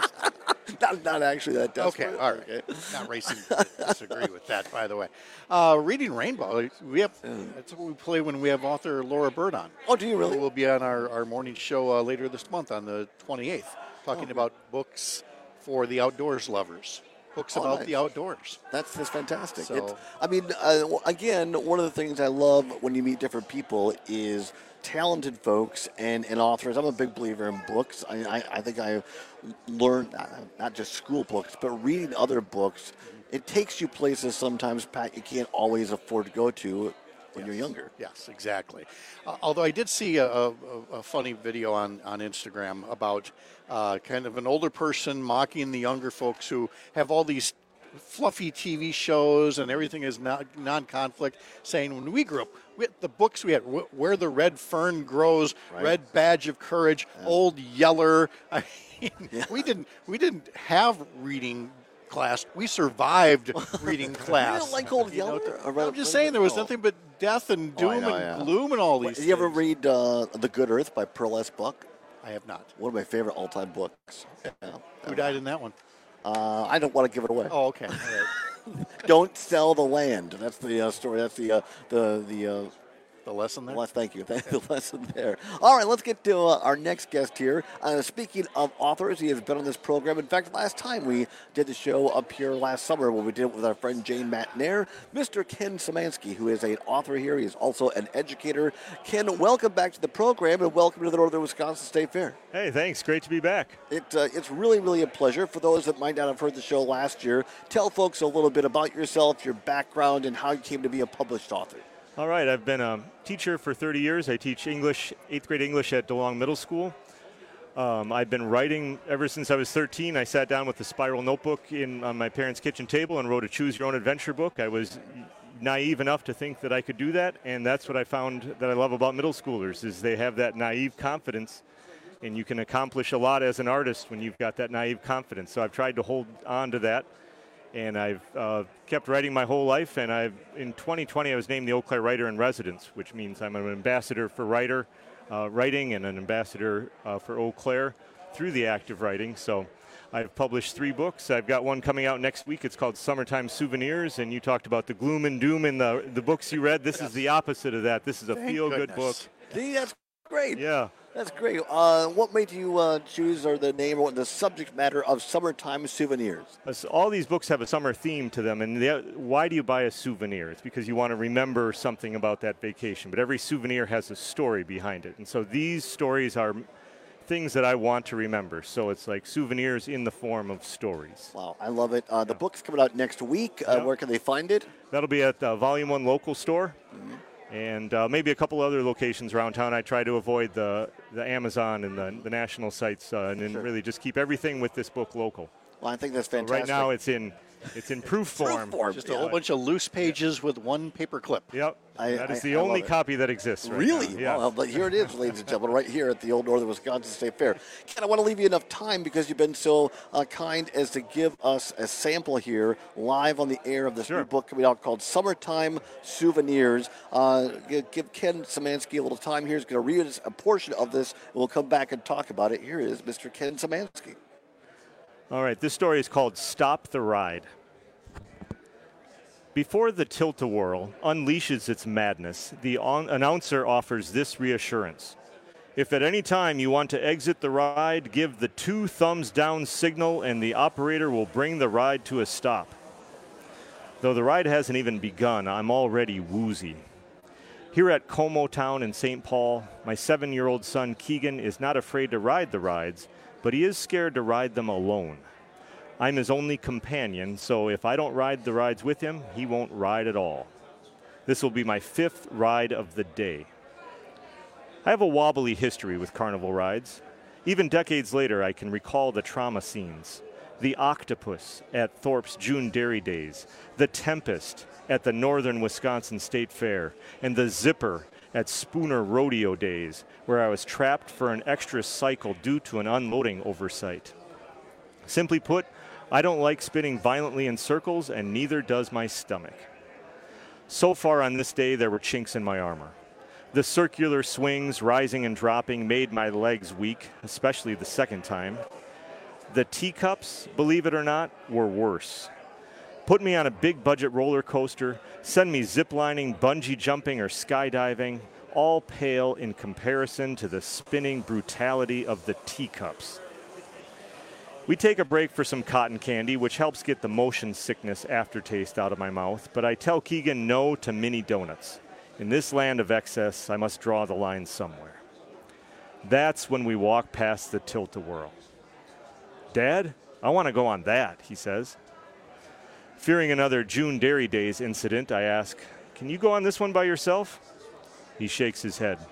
Not, not actually that desperate. Okay, all right. Okay. Not racing to disagree with that, by the way. Uh, Reading Rainbow, we have that's what we play when we have author Laura Bird on. Oh, do you really? We'll be on our, our morning show uh, later this month on the twenty-eighth, talking Oh. about books for the outdoors lovers. Books Oh, about nice. the outdoors. That's that's fantastic. So- It's, I mean, uh, again, one of the things I love when you meet different people is talented folks and, and authors. I'm a big believer in books. I, I, I think I learned not, not just school books, but reading other books. It takes you places sometimes, Pat, you can't always afford to go to when you're younger. Yes, exactly. Uh, although I did see a, a, a funny video on, on Instagram about uh, kind of an older person mocking the younger folks who have all these fluffy T V shows and everything is non- non-conflict, saying when we grew up, we had the books we had, Wh- Where the Red Fern Grows, Right. Red Badge of Courage, Old Yeller. I mean, we didn't we didn't have reading class. We survived reading class. You don't like Old You know, Yeller? Or Red I'm just Fern? saying there was Oh. nothing but death and Oh, I doom know, and yeah. gloom and all these Did things. you ever read uh, The Good Earth by Pearl S. Buck? I have not. One of my favorite all-time books. Yeah. Who died in that one? Uh, I don't want to give it away. Oh, okay. All right. Don't sell the land. That's the uh, story. That's the uh, the the. Uh, the lesson there. Less, thank you. Thank the lesson there. All right, let's get to uh, our next guest here. Uh, speaking of authors, he has been on this program. In fact, last time we did the show up here last summer, when we did it with our friend Jane Matnair, Mister Ken Szymanski, who is an author here. He is also an educator. Ken, welcome back to the program, and welcome to the Northern Wisconsin State Fair. Hey, thanks. Great to be back. It, uh, it's really, really a pleasure. For those that might not have heard the show last year, tell folks a little bit about yourself, your background, and how you came to be a published author. All right, I've been a teacher for thirty years. I teach English, eighth grade English at DeLong Middle School. Um, I've been writing ever since I was thirteen. I sat down with a spiral notebook in on my parents' kitchen table and wrote a Choose Your Own Adventure book. I was naive enough to think that I could do that, and that's what I found that I love about middle schoolers is they have that naive confidence, and you can accomplish a lot as an artist when you've got that naive confidence. So I've tried to hold on to that. And I've uh, kept writing my whole life, and I've in twenty twenty I was named the Eau Claire Writer in Residence, which means I'm an ambassador for writer uh, writing and an ambassador uh, for Eau Claire. through the act of writing. So I've published three books. I've got one coming out next week. It's called Summertime Souvenirs, and you talked about the gloom and doom in the, the books you read. This yes. is the opposite of that. This is a Thank feel-good book. See, that's great. Yeah. That's great. Uh, what made you uh, choose or the name or the subject matter of Summertime Souvenirs? All these books have a summer theme to them, and they, why do you buy a souvenir? It's because you want to remember something about that vacation, but every souvenir has a story behind it. And so these stories are things that I want to remember. So it's like souvenirs in the form of stories. Wow, I love it. Uh, the book's coming out next week. Uh, yeah. Where can they find it? That'll be at the Volume one local store. Mm-hmm. And uh, maybe a couple other locations around town. I try to avoid the, the Amazon and the, the national sites uh, and, and sure. really just keep everything with this book local. Well, I think that's fantastic. So right now it's in it's in proof form. Proof form. Just yeah. a whole bunch of loose pages yeah. with one paper clip. Yep. I, that is I, the I only copy that exists right Really? now. Yeah. Well, but here it is, ladies and gentlemen, right here at the Old Northern Wisconsin State Fair. Ken, I want to leave you enough time because you've been so uh, kind as to give us a sample here live on the air of this sure. new book coming out called Summertime Souvenirs. Uh, give Ken Szymanski a little time here. He's going to read a portion of this, and we'll come back and talk about it. Here is Mister Ken Szymanski. All right, this story is called Stop the Ride. Before the tilt-a-whirl unleashes its madness, the on- announcer offers this reassurance. If at any time you want to exit the ride, give the two thumbs down signal and the operator will bring the ride to a stop. Though the ride hasn't even begun, I'm already woozy. Here at Como Town in Saint Paul, my seven-year-old son Keegan is not afraid to ride the rides, but he is scared to ride them alone. I'm his only companion, so if I don't ride the rides with him, he won't ride at all. This will be my fifth ride of the day. I have a wobbly history with carnival rides. Even decades later, I can recall the trauma scenes. The octopus at Thorpe's June Dairy Days, the Tempest at the Northern Wisconsin State Fair, and the Zipper at Spooner Rodeo Days, where I was trapped for an extra cycle due to an unloading oversight. Simply put, I don't like spinning violently in circles, and neither does my stomach. So far on this day, there were chinks in my armor. The circular swings, rising and dropping, made my legs weak, especially the second time. The teacups, believe it or not, were worse. Put me on a big budget roller coaster, send me ziplining, bungee jumping, or skydiving, all pale in comparison to the spinning brutality of the teacups. We take a break for some cotton candy, which helps get the motion sickness aftertaste out of my mouth, but I tell Keegan no to mini donuts. In this land of excess, I must draw the line somewhere. That's when we walk past the tilt-a-whirl. Dad, I want to go on that, he says. Fearing another June Dairy Days incident, I ask, can you go on this one by yourself? He shakes his head.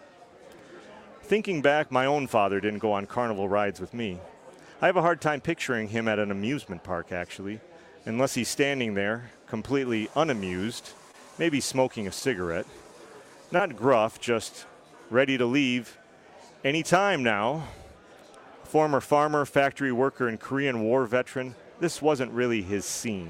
Thinking back, my own father didn't go on carnival rides with me. I have a hard time picturing him at an amusement park, actually, unless he's standing there, completely unamused, maybe smoking a cigarette. Not gruff, just ready to leave any time now. Former farmer, factory worker, and Korean War veteran, this wasn't really his scene.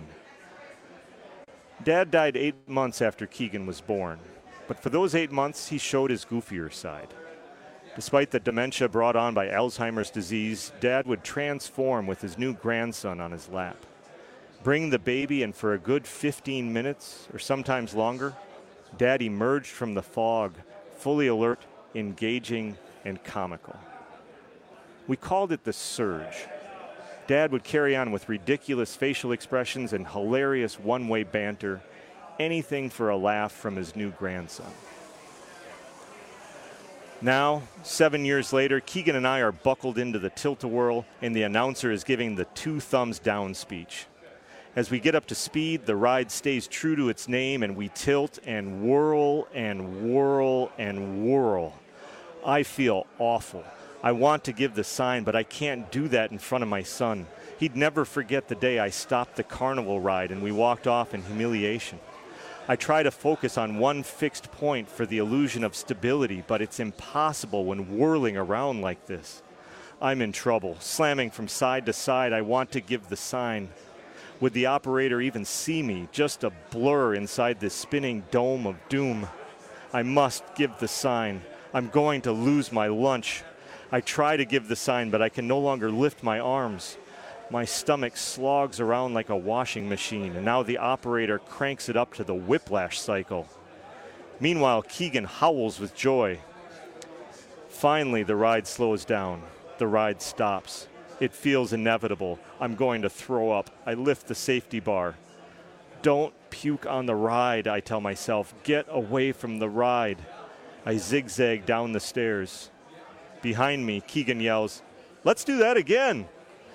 Dad died eight months after Keegan was born, but for those eight months, he showed his goofier side. Despite the dementia brought on by Alzheimer's disease, Dad would transform with his new grandson on his lap. Bring the baby, and for a good fifteen minutes, or sometimes longer, Dad emerged from the fog, fully alert, engaging, and comical. We called it the surge. Dad would carry on with ridiculous facial expressions and hilarious one-way banter, anything for a laugh from his new grandson. Now, seven years later, Keegan and I are buckled into the tilt-a-whirl, and the announcer is giving the two thumbs down speech. As we get up to speed, the ride stays true to its name, and we tilt and whirl and whirl and whirl. I feel awful. I want to give the sign, but I can't do that in front of my son. He'd never forget the day I stopped the carnival ride and we walked off in humiliation. I try to focus on one fixed point for the illusion of stability, but it's impossible when whirling around like this. I'm in trouble. Slamming from side to side, I want to give the sign. Would the operator even see me? Just a blur inside this spinning dome of doom. I must give the sign. I'm going to lose my lunch. I try to give the sign, but I can no longer lift my arms. My stomach slogs around like a washing machine, and now the operator cranks it up to the whiplash cycle. Meanwhile, Keegan howls with joy. Finally, the ride slows down. The ride stops. It feels inevitable. I'm going to throw up. I lift the safety bar. Don't puke on the ride, I tell myself. Get away from the ride. I zigzag down the stairs. Behind me, Keegan yells, "Let's do that again."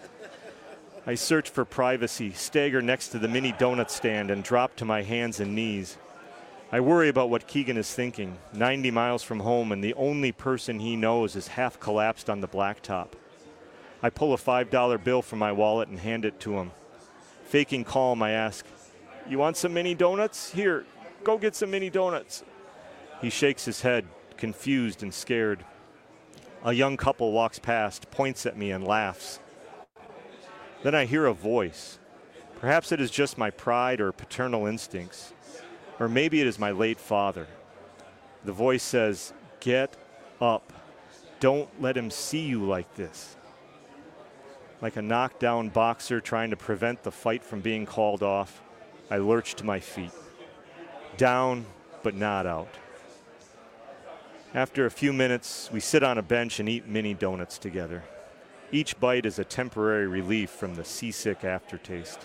I search for privacy, stagger next to the mini donut stand, and drop to my hands and knees. I worry about what Keegan is thinking, ninety miles from home, and the only person he knows is half collapsed on the blacktop. I pull a five dollar bill from my wallet and hand it to him. Faking calm, I ask, "You want some mini donuts? Here, go get some mini donuts." He shakes his head, confused and scared. A young couple walks past, points at me, and laughs. Then I hear a voice. Perhaps it is just my pride or paternal instincts. Or maybe it is my late father. The voice says, "Get up. Don't let him see you like this." Like a knockdown boxer trying to prevent the fight from being called off, I lurch to my feet. Down, but not out. After a few minutes, we sit on a bench and eat mini donuts together. Each bite is a temporary relief from the seasick aftertaste.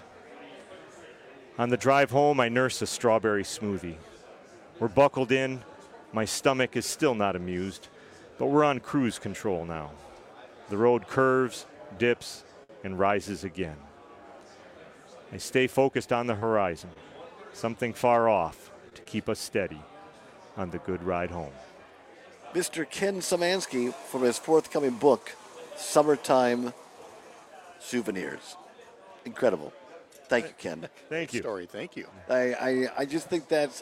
On the drive home, I nurse a strawberry smoothie. We're buckled in. My stomach is still not amused, but we're on cruise control now. The road curves, dips, and rises again. I stay focused on the horizon, something far off to keep us steady on the good ride home. Mister Ken Szymanski from his forthcoming book, Summertime Souvenirs. Incredible. Thank you, Ken. Thank you. Story. Thank you. I, I, I just think that's,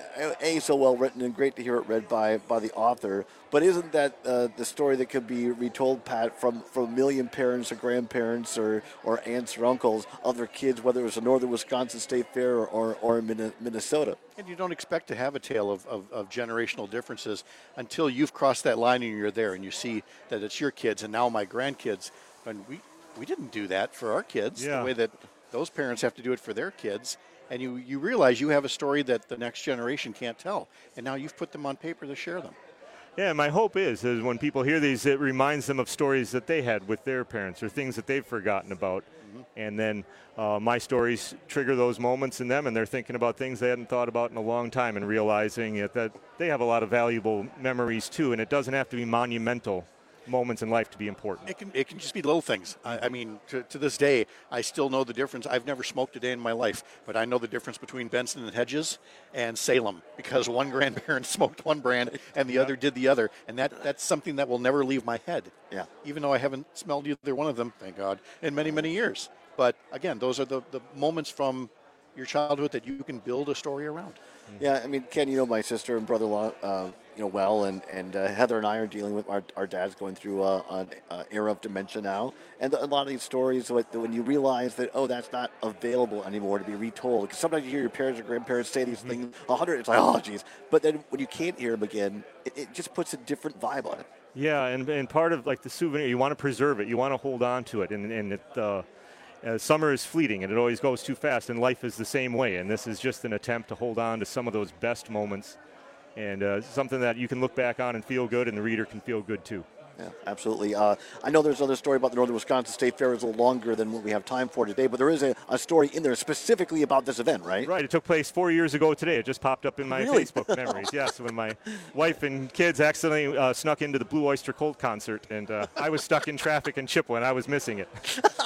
A, so well written and great to hear it read by, by the author. But isn't that uh, the story that could be retold, Pat, from, from a million parents or grandparents or, or aunts or uncles of their kids, whether it was a Northern Wisconsin State Fair or, or, or in Minnesota? And you don't expect to have a tale of, of, of generational differences until you've crossed that line and you're there and you see that it's your kids and now my grandkids. And we, we didn't do that for our kids Yeah. the way that those parents have to do it for their kids. And you, you realize you have a story that the next generation can't tell. And now you've put them on paper to share them. Yeah, my hope is, is when people hear these, it reminds them of stories that they had with their parents or things that they've forgotten about. Mm-hmm. And then uh, my stories trigger those moments in them, and they're thinking about things they hadn't thought about in a long time and realizing it, that they have a lot of valuable memories too, and it doesn't have to be monumental moments in life to be important. It can it can just be little things. I, I mean, to, to this day, I still know the difference. I've never smoked a day in my life, but I know the difference between Benson and Hedges and Salem because one grandparent smoked one brand and the yeah. other did the other, and that that's something that will never leave my head. Yeah. Even though I haven't smelled either one of them, thank God, in many, many years. But again, those are the, the moments from your childhood that you can build a story around. Yeah, I mean, Ken, you know my sister and brother-in-law, uh, you know, well, and, and uh, Heather and I are dealing with our, our dad's going through uh, an uh, era of dementia now. And a lot of these stories, when you realize that, oh, that's not available anymore to be retold. Because sometimes you hear your parents or grandparents say these mm-hmm. things a hundred, it's like, oh, geez. But then when you can't hear them again, it, it just puts a different vibe on it. Yeah, and, and part of, like, the souvenir, you want to preserve it. You want to hold on to it. And, and it, uh, uh, summer is fleeting, and it always goes too fast, and life is the same way. And this is just an attempt to hold on to some of those best moments and uh, something that you can look back on and feel good, and the reader can feel good, too. Yeah, absolutely. Uh, I know there's another story about the Northern Wisconsin State Fair. It's a little longer than what we have time for today, but there is a, a story in there specifically about this event, right? Right. It took place four years ago today. It just popped up in my really? Facebook memories. Yes, when my wife and kids accidentally uh, snuck into the Blue Oyster Cult concert, and uh, I was stuck in traffic in Chippewa, and I was missing it.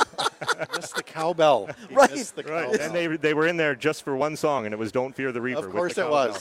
Missed the cowbell. Right. Missed the right. cowbell. And they they were in there just for one song, and it was "Don't Fear the Reaper." Of course with the it was.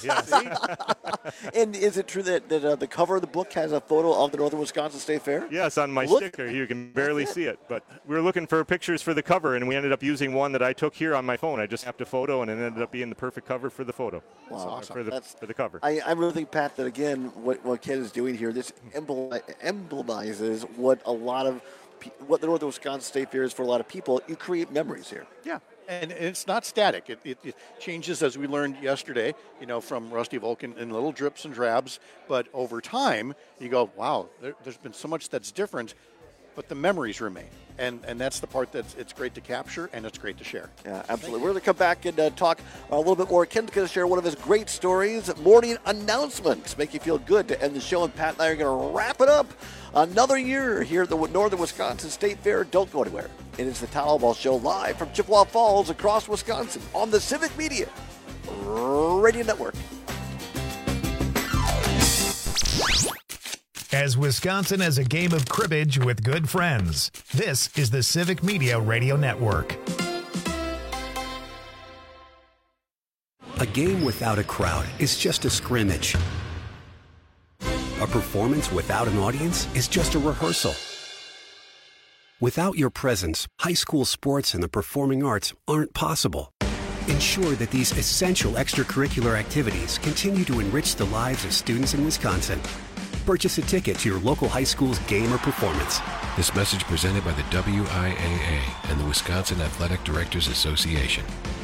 Yeah. And is it true that, that uh, the cover of the book has a photo of the Northern Wisconsin State Fair? Yes, on my Look. sticker. You can barely see it. But we were looking for pictures for the cover, and we ended up using one that I took here on my phone. I just snapped a photo, and it ended up being the perfect cover for the photo. Wow. So, Awesome. For the, That's, for the cover. I, I really think, Pat, that again, what, what Ken is doing here, this emblem, emblemizes what a lot of, what the Northern Wisconsin State Fair is for a lot of people. You create memories here. Yeah. And it's not static. It, it, it changes, as we learned yesterday, you know, from Rusty Vulcan in little drips and drabs. But over time, you go, wow, there, there's been so much that's different, but the memories remain. And and that's the part that's it's great to capture and it's great to share. Yeah, absolutely. We're going to come back and uh, talk a little bit more. Ken's going to share one of his great stories, morning announcements, make you feel good to end the show. And Pat and I are going to wrap it up. Another year here at the Northern Wisconsin State Fair. Don't go anywhere. It is the Todd Ball Show live from Chippewa Falls across Wisconsin on the Civic Media Radio Network. As Wisconsin as a game of cribbage with good friends. This is the Civic Media Radio Network. A game without a crowd is just a scrimmage. A performance without an audience is just a rehearsal. Without your presence, high school sports and the performing arts aren't possible. Ensure that these essential extracurricular activities continue to enrich the lives of students in Wisconsin. Purchase a ticket to your local high school's game or performance. This message presented by the W I A A and the Wisconsin Athletic Directors Association.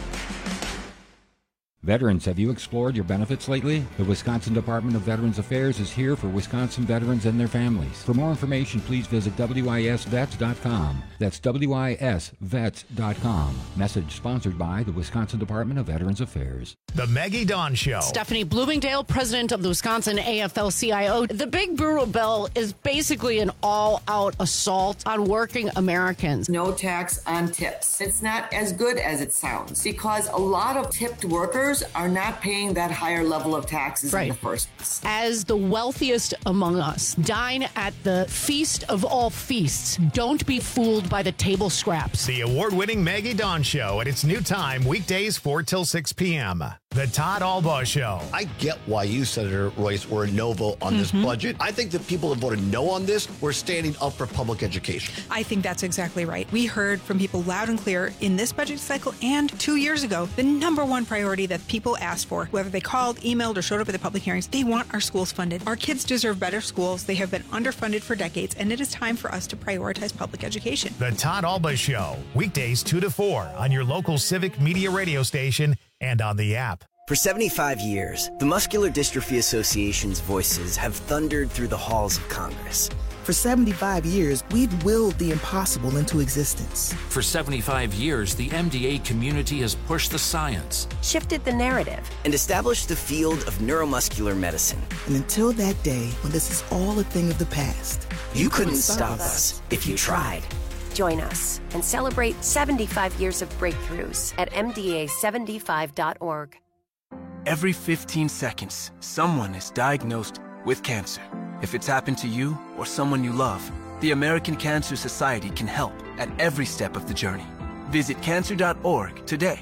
Veterans, have you explored your benefits lately? The Wisconsin Department of Veterans Affairs is here for Wisconsin veterans and their families. For more information, please visit W I S vets dot com. That's W I S vets dot com. Message sponsored by the Wisconsin Department of Veterans Affairs. The Maggie Dawn Show. Stephanie Bloomingdale, president of the Wisconsin A F L C I O. The Big Brutal Bill is basically an all-out assault on working Americans. No tax on tips. It's not as good as it sounds because a lot of tipped workers are not paying that higher level of taxes Right. in the first place. As the wealthiest among us, dine at the feast of all feasts. Don't be fooled by the table scraps. The award-winning Maggie Dawn Show at its new time, weekdays four till six p.m. The Todd Albaugh Show. I get why you, Senator Royce, were a no vote on this Mhm. budget. I think the people that voted no on this were standing up for public education. I think that's exactly right. We heard from people loud and clear in this budget cycle and two years ago, the number one priority that people asked for, whether they called, emailed, or showed up at the public hearings, they want our schools funded. Our kids deserve better schools. They have been underfunded for decades, and it is time for us to prioritize public education. The Todd Albaugh Show, weekdays two to four on your local Civic Media radio station and on the app. For seventy-five years, the Muscular Dystrophy Association's voices have thundered through the halls of Congress. For seventy-five years, we've willed the impossible into existence. For seventy-five years, the M D A community has pushed the science, Shifted the narrative, and established the field of neuromuscular medicine. And until that day, when this is all a thing of the past, You couldn't stop us if you tried. Join us and celebrate seventy-five years of breakthroughs at M D A seventy-five dot org. Every fifteen seconds, someone is diagnosed with cancer. If it's happened to you or someone you love, the American Cancer Society can help at every step of the journey. Visit cancer dot org today.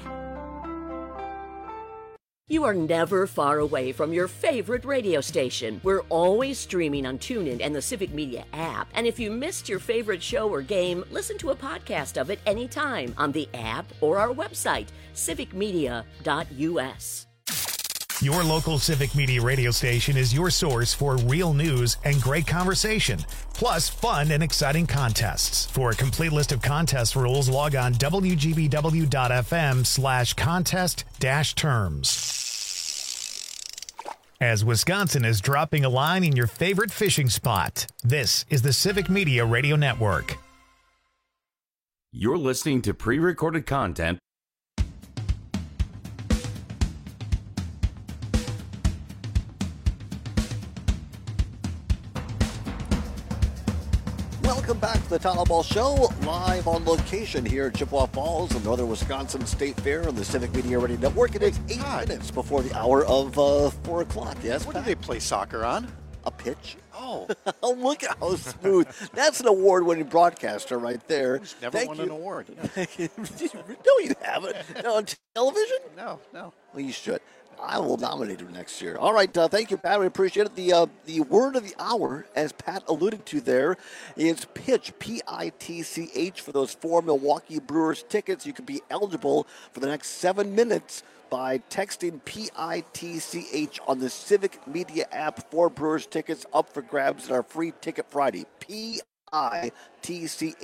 You are never far away from your favorite radio station. We're always streaming on TuneIn and the Civic Media app. And if you missed your favorite show or game, listen to a podcast of it anytime on the app or our website, civic media dot u s. Your local Civic Media radio station is your source for real news and great conversation, plus fun and exciting contests. For a complete list of contest rules, log on w g b w dot f m slash contest dash terms. As Wisconsin is dropping a line in your favorite fishing spot, this is the Civic Media Radio Network. You're listening to pre-recorded content. Welcome back to the Todd Ball Show, live on location here at Chippewa Falls, the Northern Wisconsin State Fair on the Civic Media Radio Network. It is eight minutes before the hour of uh, four o'clock. Yes, what do they play soccer on? A pitch. Oh. Look at how smooth. That's an award-winning broadcaster right there. Who's never Thank won you. an award. No, you haven't. No, on television? No, no. Well, you should. I will nominate him next year. All right, uh, thank you, Pat. We appreciate it. The uh, the word of the hour, as Pat alluded to there, is pitch, P I T C H, for those four Milwaukee Brewers tickets. You could be eligible for the next seven minutes by texting P I T C H on the Civic Media app. Four Brewers tickets up for grabs at our free Ticket Friday. P I T C H,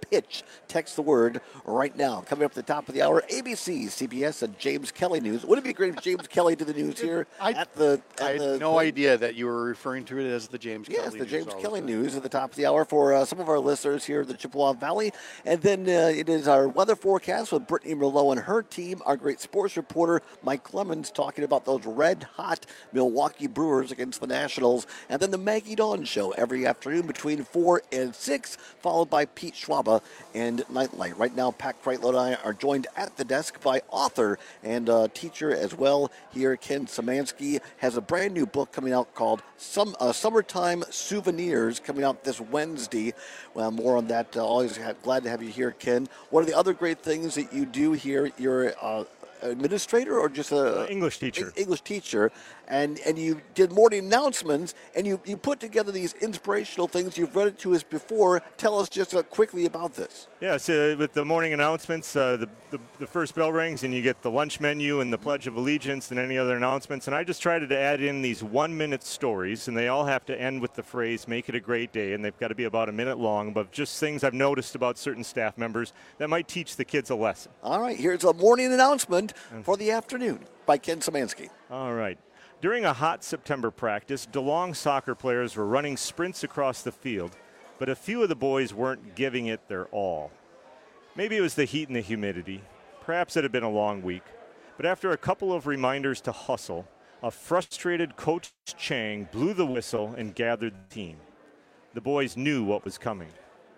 pitch. Text the word right now. Coming up at the top of the hour, A B C, C B S, and James Kelly News. Wouldn't it be great if James Kelly did the news here I, at the at I had the, no the, idea that you were referring to it as the James yes, Kelly the News. James all Kelly the time. News at the top of the hour for uh, some of our listeners here in the Chippewa Valley. And then uh, it is our weather forecast with Brittany Merlot and her team. Our great sports reporter, Mike Clemens, talking about those red-hot Milwaukee Brewers against the Nationals. And then the Maggie Dawn Show every afternoon between four and six, followed by Pete Schwaba and Nightlight. Right now, Pat Kreitlow and I are joined at the desk by author and uh, teacher as well here. Ken Szymanski has a brand new book coming out called Some uh, Summertime Souvenirs, coming out this Wednesday. Well, more on that. Uh, always have, glad to have you here, Ken. What are the other great things that you do here? You're uh, administrator or just a uh, English teacher? English teacher, and and you did morning announcements, and you you put together these inspirational things. You've read it to us before. Tell us just uh, quickly about this. Yeah, so with the morning announcements, uh, the, the the first bell rings, and you get the lunch menu and the Pledge of Allegiance and any other announcements. And I just tried to add in these one-minute stories, and they all have to end with the phrase "Make it a great day," and they've got to be about a minute long, but just things I've noticed about certain staff members that might teach the kids a lesson. All right, here's a morning announcement for the afternoon by Ken Szymanski. All right. During a hot September practice, DeLong soccer players were running sprints across the field, but a few of the boys weren't giving it their all. Maybe it was the heat and the humidity. Perhaps it had been a long week. But after a couple of reminders to hustle, a frustrated Coach Chang blew the whistle and gathered the team. The boys knew what was coming.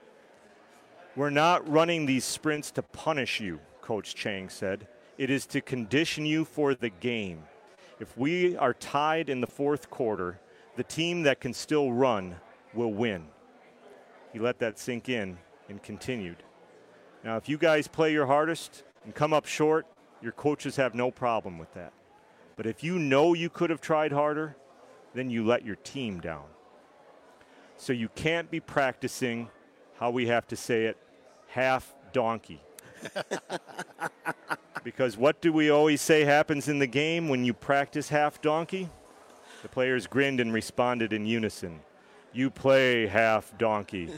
"We're not running these sprints to punish you," Coach Chang said. "It is to condition you for the game. If we are tied in the fourth quarter, the team that can still run will win." He let that sink in and continued. "Now, if you guys play your hardest and come up short, your coaches have no problem with that. But if you know you could have tried harder, then you let your team down. So you can't be practicing, how we have to say it, half donkey." Because what do we always say happens in the game when you practice half donkey? The players grinned and responded in unison. "You play half donkey."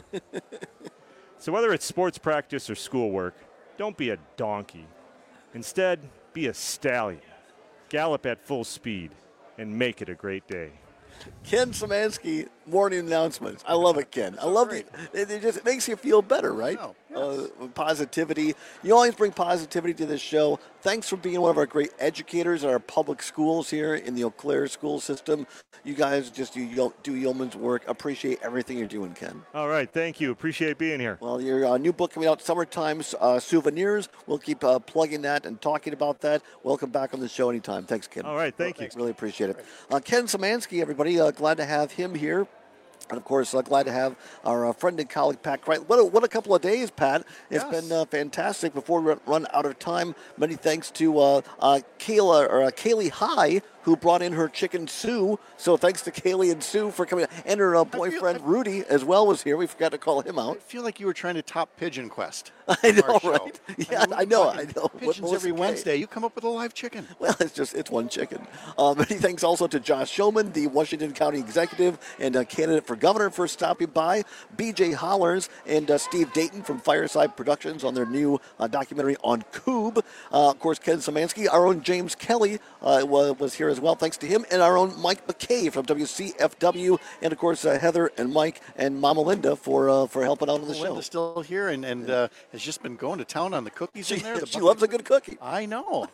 So whether it's sports practice or schoolwork, don't be a donkey. Instead, be a stallion. Gallop at full speed and make it a great day. Ken Szymanski, morning announcements. I love it, Ken. I love it. It, it just it makes you feel better, right? Oh, yes. uh, positivity. You always bring positivity to this show. Thanks for being one of our great educators at our public schools here in the Eau Claire school system. You guys just do, do yeoman's work. Appreciate everything you're doing, Ken. All right. Thank you. Appreciate being here. Well, your uh, new book coming out, Summertime uh, Souvenirs. We'll keep uh, plugging that and talking about that. Welcome back on the show anytime. Thanks, Ken. All right. Thank well, you. Really appreciate it. Uh, Ken Szymanski, everybody. Uh, glad to have him here. And, of course, uh, glad to have our uh, friend and colleague, Pat Kreitlow. What a, what a couple of days, Pat. It's yes. been uh, fantastic. Before we run out of time, many thanks to uh, uh, Kayla, or uh, Kaylee High, who brought in her chicken Sue. So thanks to Kaylee and Sue for coming. And her uh, boyfriend, feel, I, Rudy, as well, was here. We forgot to call him out. I feel like you were trying to top Pigeon Quest. I know, right? Yeah, I, mean, I know, I know. Pigeons every Wednesday. You come up with a live chicken. Well, it's just, it's one chicken. Uh, many thanks also to Josh Showman, the Washington County executive and uh, candidate for governor, for stopping by. B J Hollers and uh, Steve Dayton from Fireside Productions on their new uh, documentary on Coob. Uh, of course, Ken Szymanski, our own James Kelly uh, was, was here as well. Thanks to him. And our own Mike McKay from W C F W. And, of course, uh, Heather and Mike and Mama Linda for uh, for helping out on the show. Linda's still here and, and uh, has just been going to town on the cookies she, in there. The she loves a good cookie. I know.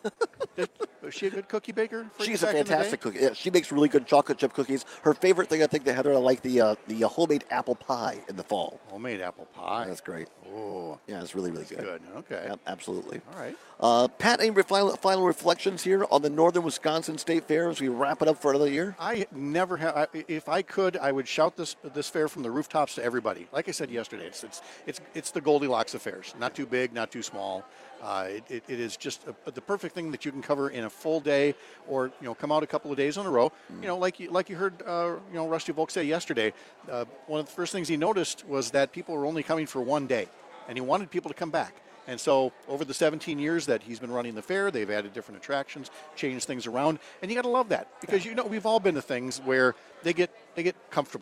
Is she a good cookie baker? For She's you a back in the fantastic day? cookie. Yeah, she makes really good chocolate chip cookies. Her favorite thing, I think, that Heather, I like the uh, the uh, homemade apple pie in the fall. Homemade apple pie. That's great. Oh, yeah, it's really, really that's good. good. Okay. Yeah, absolutely. All right. Uh, Pat, any final, final reflections here on the Northern Wisconsin State Fair as we wrap it up for another year? I never have. I, if I could, I would shout this this fair from the rooftops to everybody. Like I said yesterday, it's it's it's, it's the Goldilocks of fairs. Not too big, not too small. Uh, it, it, it is just a, the perfect thing that you can cover in a full day, or you know, come out a couple of days in a row. Mm. You know, like you like you heard, uh, you know, Rusty Volk say yesterday. Uh, one of the first things he noticed was that people were only coming for one day, and he wanted people to come back. And so over the seventeen years that he's been running the fair, they've added different attractions, changed things around, and you got to love that because you know we've all been to things where they get they get comfortable.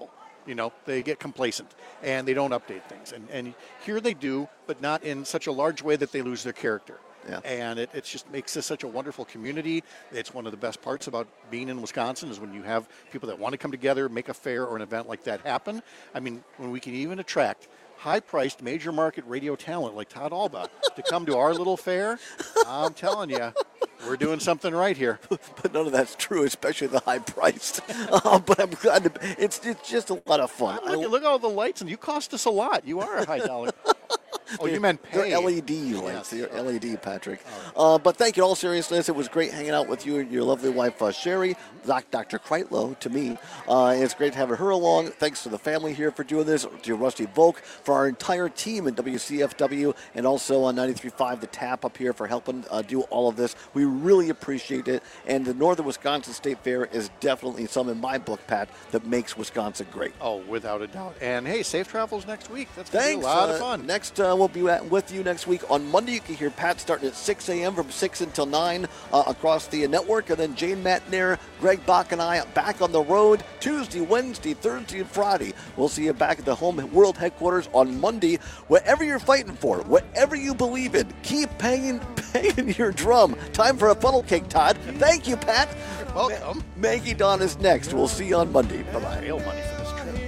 You know, they get complacent and they don't update things. And, and here they do, but not in such a large way that they lose their character. Yeah. And it, it just makes this such a wonderful community. It's one of the best parts about being in Wisconsin is when you have people that want to come together, make a fair or an event like that happen. I mean, when we can even attract high-priced major market radio talent like Todd Alba to come to our little fair, I'm telling you, we're doing something right here. But none of that's true, especially the high-priced. uh, but I'm glad to, it's it's just a lot of fun. Look, look at all the lights, and you cost us a lot. You are a high dollar. Oh, you meant pay. They're L E D lights. Yes. They're L E D, Patrick. Uh, but thank you. In all seriousness, it was great hanging out with you and your lovely wife, uh, Sherry, Doc, Doctor Kreitlow, to me. Uh, it's great having her along. Thanks to the family here for doing this, to Rusty Volk, for our entire team at W C F W, and also on ninety-three point five The Tap up here for helping uh, do all of this. We really appreciate it. And the Northern Wisconsin State Fair is definitely some, in my book, Pat, that makes Wisconsin great. Oh, without a doubt. And, hey, safe travels next week. That's going to be Thanks. a lot uh, of fun. Next, uh, we'll be at, with you next week. On Monday, you can hear Pat starting at six a.m. from six until nine uh, across the network. And then Jane Matner, Greg Bach, and I back on the road Tuesday, Wednesday, Thursday, and Friday. We'll see you back at the home world headquarters on Monday. Whatever you're fighting for, whatever you believe in, keep banging, banging your drum. Time for a funnel cake, Todd. Thank you, Pat. You're welcome. Ma- Maggie Dawn is next. We'll see you on Monday. Bye-bye. Real money for this trip.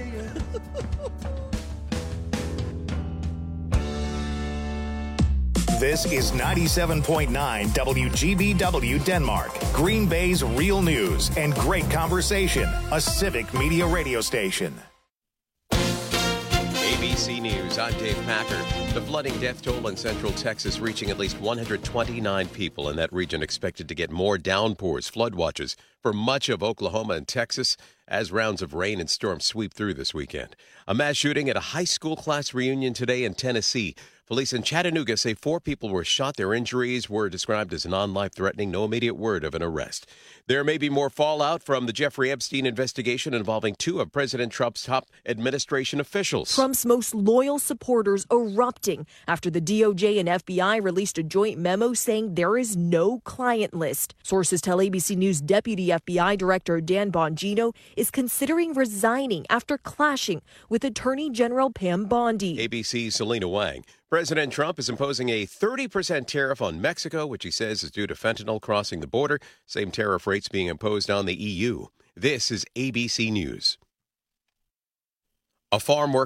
This is ninety-seven point nine W G B W Denmark, Green Bay's real news and great conversation, a civic media radio station. A B C News, I'm Dave Packer. The flooding death toll in central Texas reaching at least one hundred twenty-nine people in that region, expected to get more downpours, flood watches for much of Oklahoma and Texas as rounds of rain and storms sweep through this weekend. A mass shooting at a high school class reunion today in Tennessee. Police in Chattanooga say four people were shot. Their injuries were described as non-life threatening. No immediate word of an arrest. There may be more fallout from the Jeffrey Epstein investigation involving two of President Trump's top administration officials. Trump's most loyal supporters erupting after the D O J and F B I released a joint memo saying there is no client list. Sources tell A B C News Deputy F B I Director Dan Bongino is considering resigning after clashing with Attorney General Pam Bondi. A B C's Selena Wang. President Trump is imposing a thirty percent tariff on Mexico, which he says is due to fentanyl crossing the border. Same tariff rates being imposed on the E U. This is A B C News. A farm worker